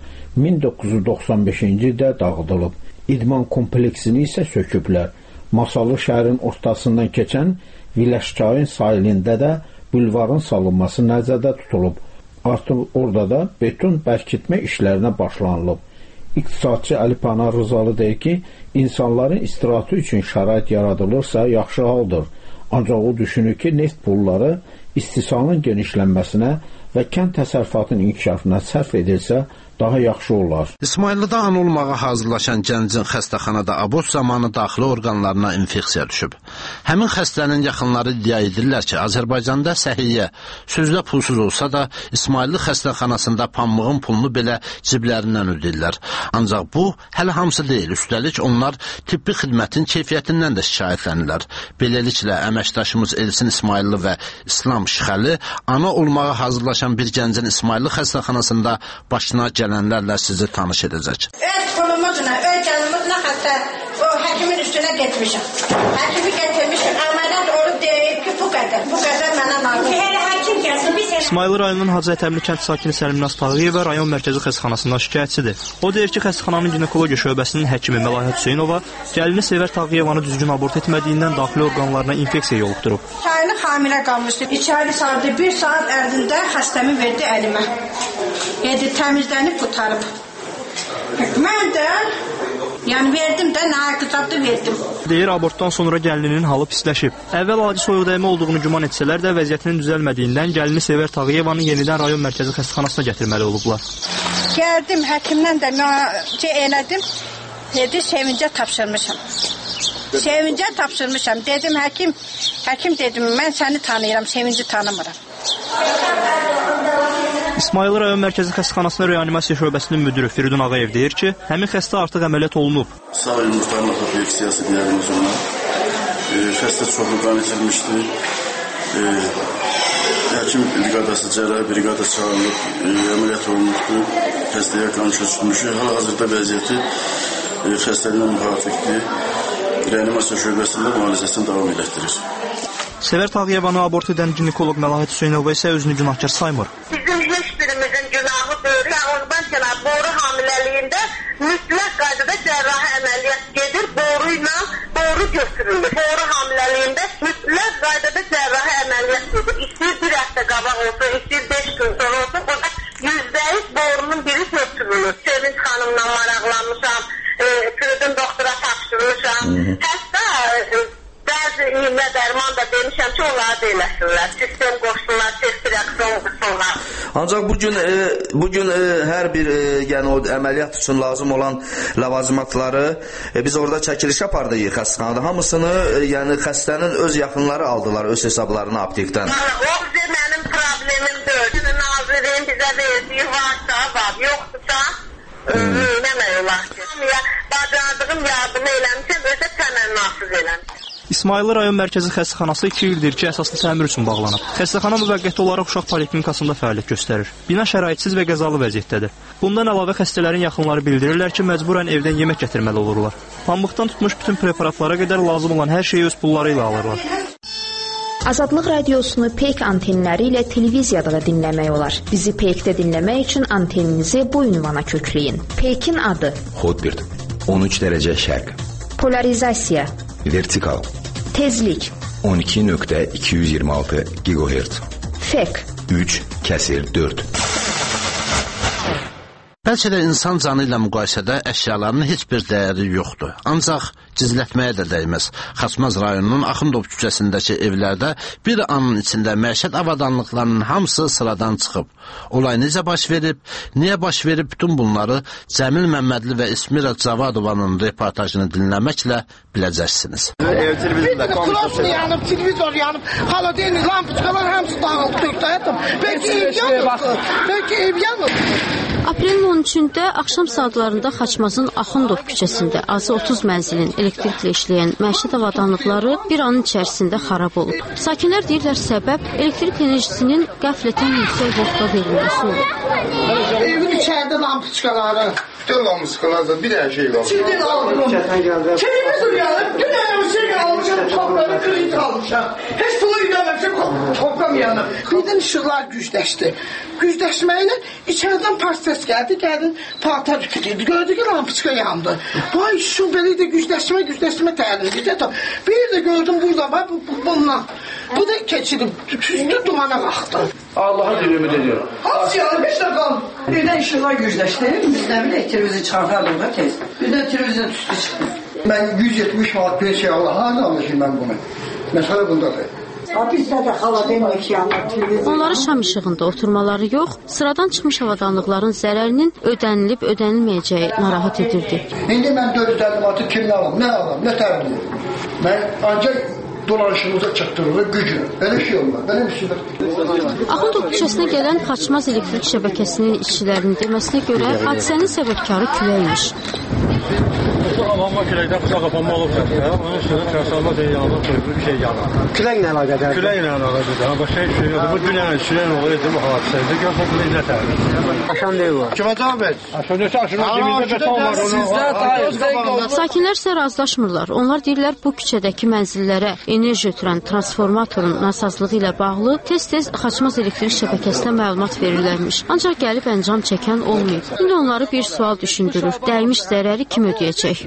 1995-ci ildə dağıdılıb. İdman kompleksini isə söküblər. Masalı şəhərin ortasından keçən Viləşçayın sahilində də bulvarın salınması nəzərdə tutulub. Artıq orada da beton bərkitmə işlərinə başlanılıb. İqtisadçı Əli Pənar Rızalı deyir ki, insanların istirahati üçün şərait yaradılırsa yaxşı haldır. Ancaq o düşünür ki, neft pulları istehsalın genişlənməsinə və kənd təsərrüfatının inkişafına sərf edilsə daha yaxşı olar. İsmayıllıda an olmağa hazırlaşan gəncin xəstəxanada abort zamanı daxili orqanlarına infeksiya düşüb. Həmin xəstənin yaxınları iddia edirlər ki, Azərbaycanda səhiyyə sözlə pulsuz olsa da, İsmayıllı xəstəxanasında pambığın pulunu belə ciblərindən ödəyirlər. Ancaq bu, hələ hamısı deyil. Üstəlik, onlar tibbi xidmətin keyfiyyətindən də şikayətlənirlər. Beləliklə, əməkdaşımız Elsin İsmayıllı və İslam Şıxəli ana olmağa hazırlaşan bir gəncin İsmayıllı xəstəxanasında başına gələnlərlə sizi tanış edəcək. Öz pulumuzla, öz canımızla hətta o həkimin üstünə getmişəm. Həkimi getirmişim, əməliyat olub deyib ki, bu qədər mənə lazım. Elə həkim gəlsin, biz İsmayıllı rayonunun Hacı Ətəbli kənd sakini Səlimnaz Tağıyeva rayon mərkəzi xəstəxanasından şikayətçidir. O deyir ki, xəstəxananın ginekologiya şöbəsinin həkimi Məlahət Hüseynova gəlini Sevər Tağıyevanı düzgün abort etmədiyindən daxili orqanlarına infeksiya yoluxdurub. 2 aylıq hamilə qalmışdı. 2 aylı sardı, 1 saat ərzində xəstəmi verdi əlimə. Dedi, təmizlənib qutarıb. Mən də verdim də, nə qızabdı verdim. Deyir, abortdan sonra gəlininin halı pisləşib. Əvvəl adi soyuq dəymə olduğunu güman etsələr də vəziyyətinin düzəlmədiyindən gəlini Sevər Tağıyevanı yenidən rayon mərkəzi xəstəxanasına gətirməli olublar. Gəldim, həkimdən də müalicə elədim. Dedi, sevincə tapşırmışam. Sevincə tapşırmışam. Dedim, həkim dedim, mən səni tanıyıram, sevinci tanımıram. İsmayıllı rayon mərkəzi xəstəxanasının reanimasiya şöbəsinin müdürü Firidun Ağayev deyir ki, həmin xəstə artıq əməliyyat olunub. Sağ yumurtanın apoplexiyası deyərdiniz ona. Xəstə çoxlu qan içilmişdi. Həkim brigada çağırılıb, əməliyyat olunubdu. Xəstəyə qan çözülmüşü. Hal-hazırda vəziyyəti xəstəliyindən müvafiqdir. Reanimasiya şöbəsində müalicəsini davam etdirir. Sevər Tağıyevanı abort edən ginekoloq Məlahət Hüseynova isə özünü günahkar saymır. Bizim heç birimizin günahı böyük. Sağlıqdan kənar boru hamiləliyində mütləq qaydada cərrahi əməliyyat gedir. Boru götürülür. Boru hamiləliyində mütləq qaydada cərrahi əməliyyat gedir. İstəyir 1 həftə qabaq olsun, istəyir 5 gün sonra olsun. Burada %100 borunun biri götürülür. Sevinç xanımla maraqlanmışam, Firidun doktora tapşırmışam. Hətta bəzi iğnə dərman da demişəm ki, onları da eləsinlər. Sistem qoşsunlar, test reaksiyon qoşsunlar. Ancaq bugün hər bir yəni o əməliyyat üçün lazım olan ləvazimatları biz orada çəkiliş apardıq xəstəxanada. Hamısını yəni xəstənin öz yaxınları aldılar öz hesablarını aptekdən. O bizə mənim problemim deyil. Nazirin bizə verdiyi varsa var, yoxdursa demək olar ki, bacardığım yardımı eləmişəm, özə təmənnasız eləmişəm. İsmayıllı rayon mərkəzi xəstəxanası 2 ildir ki, əsaslı təmir üçün bağlanıb. Xəstəxana müvəqqəti olaraq uşaq poliklinikasında fəaliyyət göstərir. Bina şəraitsiz və qəzalı vəziyyətdədir. Bundan əlavə xəstələrin yaxınları bildirirlər ki, məcburən evdən yemək gətirməli olurlar. Pambıqdan tutmuş bütün preparatlara qədər lazım olan hər şeyi öz pulları ilə alırlar. Azadlıq radiosunu Peyk antenləri ilə televiziyada da dinləmək olar. Bizi Peykdə dinləmək üçün anteninizi bu ünvana kökləyin. Peykin adı: Hotbird 13 dərəcə şərq. Polarizasiya: Vertikal. Tezlik: 12.226 GHz. Fek: 3/4. Bəlkə də insan canı ilə müqayisədə əşyaların heç bir dəyəri yoxdur. Ancaq gizlətməyə də dəyməz. Xaçmaz rayonunun Axundov küçəsindəki evlərdə bir anın içində məişət avadanlıqlarının hamısı sıradan çıxıb. Olay necə baş verib, niyə baş verib, bütün bunları Cəmil Məmmədli və İsmira Cavadovanın reportajını dinləməklə biləcəksiniz. Klosunu yanıb, televizor yanıb, halogenli lampoçkalar hamısı dağıldı. Belki ev yanıb. Aprelin 13-də axşam saatlarında Xaçmazın Axundov küçəsində azı 30 mənzilin elektriklə işləyən məişət avadanlıqları bir anın içərisində xarab olub. Sakinlər deyirlər səbəb elektrik enerjisinin qəflətən yüksək vaxtda verilməsi olub. Evin içərdə lampoçkaları. Bütün lampoçkalarda bir dənə şey var. Televizor yanıb, dünən şey almışam, topları kırıntı almışam. Heç pulu ödəməmişəm, toplam yanıb. Birdən işıqlar gücləşdi. Gücləşməklə içərdən ses gəldi, gəldi, paltar tükürdü. Gördü ki, lampoçka yandı. Vay, şu belə də gücləşmə təlimdir. Bir də gördüm burada var, bundan. Bu da keçirib, tüstü dumana qalxdı. Allah'a dilimi ediyorum. Az yanı, 5 dakika. Birdən işıqlar gücləşdi. Biz nə bilək, televiziya çıxardardım da tez. Birdən televizyon tüstü çıxdı. Mən 170 manat pensiya Allah'a almışım mən bunu. Məsələ bundadır. Bizdə də xaladenik yanır. Onları şam işığında oturmaları yox, sıradan çıxmış avadanlıqların zərərinin ödənilməyəcəyi narahat edirdi. İndi mən 450 manatı kimlə alam, nə alam, nə tərbiyə? Mən ancaq dolanışımıza çıxdırılır gücünü. Belə şey olmaz, belə bir şey. Axundov küçəsinə gələn Xaçmaz elektrik şəbəkəsinin işçilərinin deməsinə görə hadisənin səbəbkarı küləkmiş. Amma küləkdən qısa qapanma olub səsdə, onun üstündə transforma yanır, bir şey yanır. Küləklə əlaqədar? Küləklə əlaqədar. Başqa heç şey yoxdur. Bu dünyanın içindən olur, bu hadisədir. Gör, bu nə tərəfdir. Aşan deyil var. Kimə cavab ver? Aşın beton var. Sakinlər isə razılaşmırlar. Onlar deyirlər, bu küçədəki mənzillərə enerji ötürən transformatorun nasazlığı ilə bağlı tez-tez Xaçmaz elektrik şəbəkəsinə məlumat verirlərmiş. Ancaq gəlib əncam çəkən olmayıb. İndi onları bir sual düşündürür. Dəymiş zərəri kim ödəyəcək?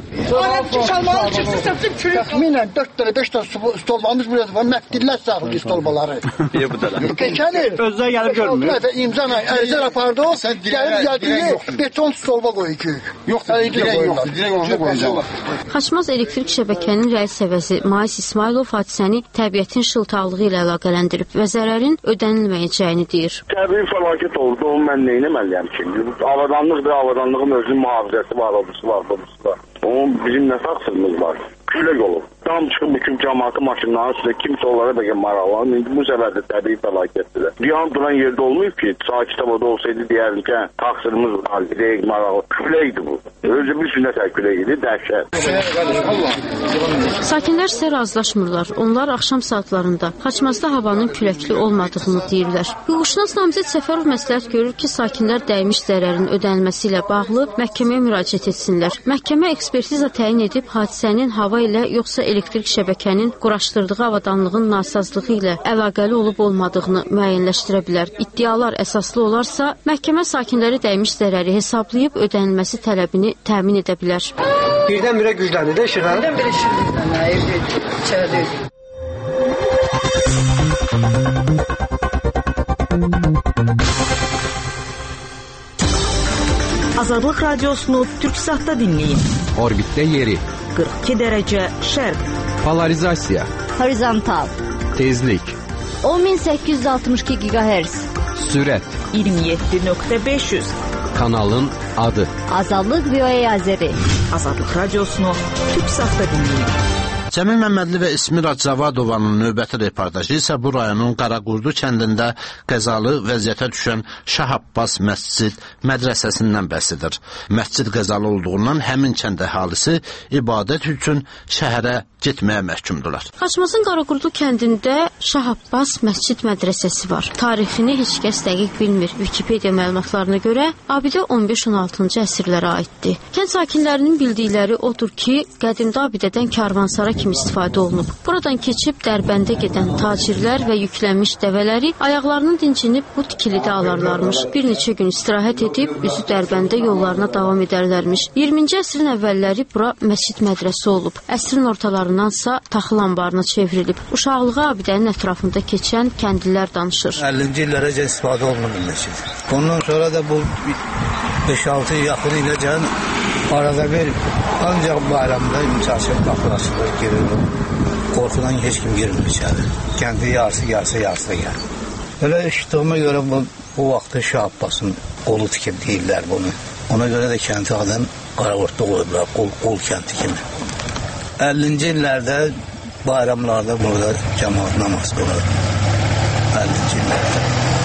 Təxminən 4 dənə, 5 dənə stolbamız buraya var. Məhdillər sağlıq stolbaları. Keçənir. Özlər gəlib görmür. İmzana, ərizə raporda o, gəlib beton stolba qoyur ki. Yoxdur, dirək onu qoyacaq. Xaçmaz elektrik şəbəkənin rəis əvəzi Mais İsmailov hadisəni təbiətin şıltaqlığı ilə əlaqələndirib və zərərin ödənilməyəcəyini deyir. Təbii fəlakət oldu, onu mən neynəməliyəm ki? Avadanlıqdır, avadanlığın özünün mühafizəsi var, obusu var, obusu var. Onun bizim nə saxsızımız var? Külək olub. Tam çıxıb bütün cəmaatı maşınların üstə kimsə onlara da maraqlanır. İndi bu səfər də təbii fəlakətdir. Yan duran yerdə olmayıb ki, sakit havada olsaydı deyərdim ki, taksirimiz var, dirək maraqlı. Küləkdir bu. Özü bir sünnətə külək idi, dəhşət. Sakinlər isə razılaşmırlar. Onlar axşam saatlarında Xaçmazda havanın küləkli olmadığını deyirlər. Hüquqşünas Namizəd Səfərov məsləhət görür ki, sakinlər dəymiş zərərin ödənilməsi ilə bağlı məhkəməyə müraciət etsinlər. Məhkəmə ekspertiza təyin edib hadisənin hava ilə yoxsa elektrik şəbəkənin quraşdırdığı avadanlığın nasazlığı ilə əlaqəli olub-olmadığını müəyyənləşdirə bilər. İddialar əsaslı olarsa, məhkəmə sakinləri dəymiş zərəri hesablayıb ödənilməsi tələbini təmin edə bilər. Birdən-birə gücləndi də işıqlar. Birdən-birə işıqlar. İçəridə. Azadlıq radiosunu Türksatda dinləyin. Orbitdə yeri. 42 dərəcə şərq. Polarizasiya. Horizontal. Tezlik. 10862 GHz. Sürət. 27.500. Kanalın adı. Azadlıq VOA Azəri. Azadlıq radiosunu Türk saxta dinləyin. Cəmil Məmmədli və İsmira Cavadovanın növbəti reportajı isə bu rayonun Qaraqurdu kəndində qəzalı vəziyyətə düşən Şah Abbas Məscid mədrəsəsindən bəhs edir. Məscid qəzalı olduğundan həmin kənd əhalisi ibadət üçün şəhərə getməyə məhkumdular. Xaçmazın Qaraqurdu kəndində Şah Abbas Məscid mədrəsəsi var. Tarixini heç kəs dəqiq bilmir. Wikipedia məlumatlarına görə abidə 15-16-cı əsrlərə aiddir. Kənd sakinlərinin bildikləri odur ki, qədimdə abidədən karvansara kimi istifadə olunub. Buradan keçib Dərbəndə gedən tacirlər və yüklənmiş dəvələri ayaqlarının dincinib bu tikilidə alarlarmış. Bir neçə gün istirahət edib üzü Dərbəndə yollarına davam edərlərmiş. 20-ci əsrin əvvəlləri bura məscid mədrəsə olub. Əsrin ortalarındansa taxıl anbarına çevrilib. Uşaqlığı abidənin ətrafında keçən kəndlilər danışır. 50-ci illərəcə istifadə olunur məscid. Ondan sonra da bu 5-6 yaxın iləcən arada bir ancaq bayramda müsasir qapılasıdır, girilir. Qorxudan heç kim girmir içəri. Kəndi yarısı gəlir. Elə eşitdiyimə görə bu vaxtı Şah Abbasın qolu tikib deyirlər bunu. Ona görə də kəndi adın Qaraqurtda qoyublar, qol kəndi kimi. 50-ci illərdə bayramlarda burada cəmaat namaz qılır. 50-ci illərdə.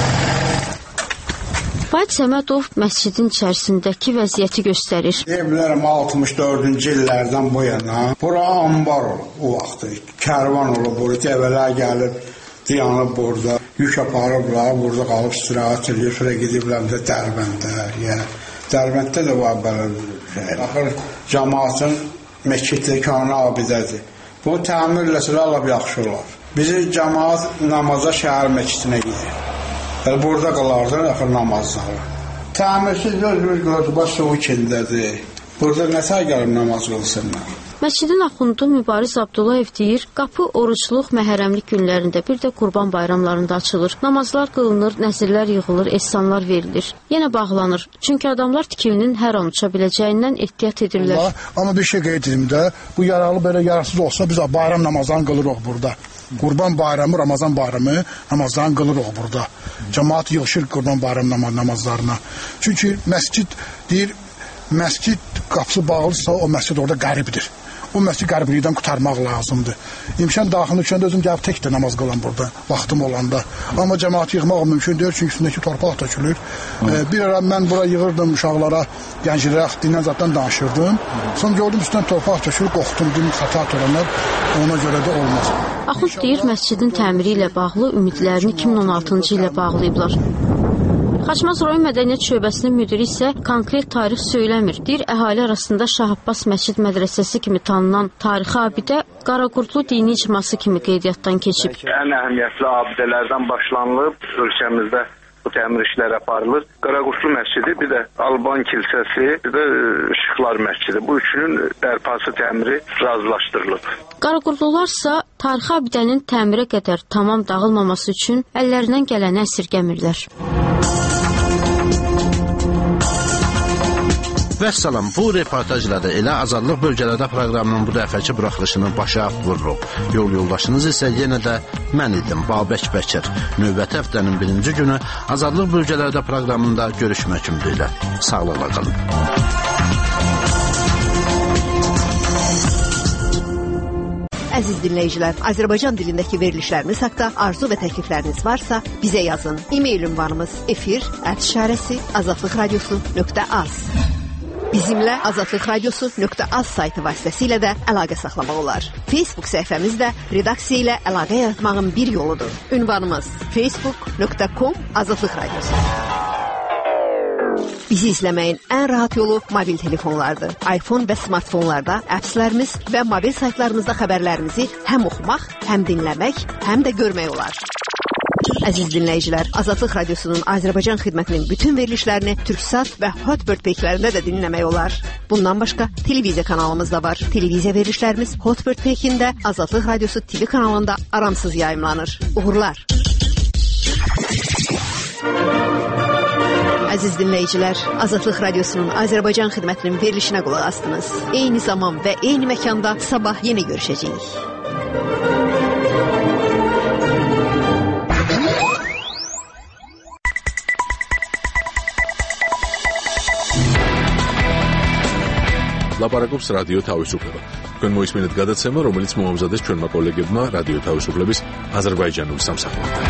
Bayt Səmədov məscidin içərisindəki vəziyyəti göstərir. Evlərim 64-cü illərdən bu yana. Bura ambar o vaxtı. Kərvan olub, burada dəvələr gəlib, dayanıb burada. Yük aparıblar, burada qalıb istirahət edir. Sonra gediblər də Dərbəndə. Dərbənddə də var belə şey. Baxır, cəmaatın Məkkiddə kanı abidədir. Bu təmirləsələr alıb yaxşı olar. Bizi cəmaat namaza şəhər Məkkidinə gedir. Burada qalardı, axır namazları. Təmirsiz gördü, baş soğuk kindədir. Burada nəsə gəlib namaz qılsınlar. Məscidin axundu Mübariz Abdullayev deyir, qapı orucluq, məhərrəmlik günlərində, bir də qurban bayramlarında açılır. Namazlar qılınır, nəzirlər yığılır, ehsanlar verilir. Yenə bağlanır. Çünki adamlar tikilinin hər an uça biləcəyindən ehtiyat edirlər. Amma bir şey qeyd edim də, bu yaralı belə yararsız olsa biz bayram namazlarını qılırıq burada. Qurban bayramı, Ramazan bayramı namazlarını qılırıq burada. Cəmaat yığışır qurban bayramı namazlarına. Çünki məscid deyir, məscid qapısı bağlısa o məscid orada qəribdir. O məscid qəriblikdən qurtarmaq lazımdır. İmkan daxilində üçün də özüm gəlib tək də namaz qılan burada, vaxtım olanda. Amma cəmaat yığmaq mümkün deyil, çünki üstündəki torpaq tökülür. Bir ara mən bura yığırdım uşaqlara, gənclərə dindən zaten danışırdım. Sonra gördüm üstündən torpaq tökülür, qorxdum, dedim, xəta törənlər, ona görə də olmaz. Axund deyir, məscidin təmiri ilə bağlı ümidlərini 2016-cı ilə bağlayıblar. Xaçmaz rayon mədəniyyət şöbəsinin müdiri isə konkret tarix söyləmir. Deyir, əhali arasında Şah Abbas Məscid mədrəsəsi kimi tanınan tarixi abidə Qaraqurtlu dini icması kimi qeydiyyatdan keçib. Ən əhəmiyyətli abidələrdən başlanılıb, ölkəmizdə bu təmir işləri aparılır. Qaraqurtlu məscidi, bir də Alban kilsəsi, bir də Işıqlar məscidi. Bu üçünün bərpası təmiri razılaşdırılıb. Qaraqurtlularsa tarixi abidənin təmirə qədər tamam dağılmaması üçün əllərindən gələni əsirgəmirlər. Vəssalam, bu reportajla da elə Azadlıq bölgələrdə proqramının bu dəfəki buraxılışını başa vururuq. Yol yoldaşınız isə yenə də mən idim, Babək Bəkir. Növbəti həftənin birinci günü Azadlıq bölgələrdə proqramında görüşmək ümidi ilə. Sağlıqla qalın. Əziz dinləyicilər, Azərbaycan dilindəki verilişlərimiz haqda arzu və təklifləriniz varsa, bizə yazın. E-mail ünvanımız efir@azadlıqradiosu.az. Bizimlə Azadlıq Radiosu.az saytı vasitəsilə də əlaqə saxlamaq olar. Facebook səhifəmiz də redaksiya ilə əlaqə yaratmağın bir yoludur. Ünvanımız facebook.com Azadlıq Radiosu. Bizi izləməyin ən rahat yolu mobil telefonlardır. iPhone və smartfonlarda appslərimiz və mobil saytlarımızda xəbərlərimizi həm oxumaq, həm dinləmək, həm də görmək olar. Əziz dinləyicilər, Azadlıq Radiosunun Azərbaycan xidmətinin bütün verilişlərini Türksat və Hotbird peyklərində də dinləmək olar. Bundan başqa televiziya kanalımız da var. Televiziya verilişlərimiz Hotbird peykində Azadlıq Radiosu TV kanalında aramsız yayımlanır. Uğurlar! Əziz dinləyicilər, Azadlıq Radiosunun Azərbaycan xidmətinin verilişinə qulaq asdınız. Eyni zaman və eyni məkanda sabah yenə görüşəcəyik. ლაპარაკობს რადიო თავისუფლება. თქვენ მოისმინეთ გადაცემა, რომელიც მოამზადეს ჩვენმა კოლეგებმა რადიო თავისუფლების აზერბაიჯანული სამსახურიდან.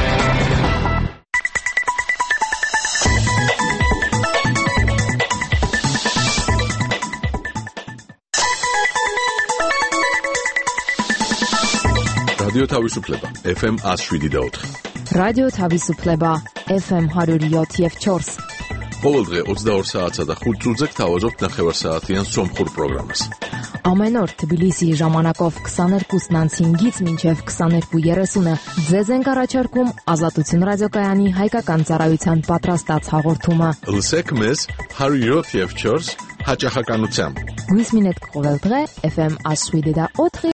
რადიო თავისუფლება FM 107.4. რადიო თავისუფლება FM 107.4. ყოველ დღე 22 საათსა და 5 წუთზე გთავაზობთ ნახევარსაათიან სომხურ პროგრამას. Ամեն օր Թբիլիսի ժամանակով 22:05-ից մինչև 22:30-ը ձեզ ենք առաջարկում Ազատություն ռադիոկայանի հայկական ծառայության պատրաստած հաղորդումը։ Լսեք մեզ 107.4 հաճախականությամբ։ Գույս մինետ կողել დღე FM 107.4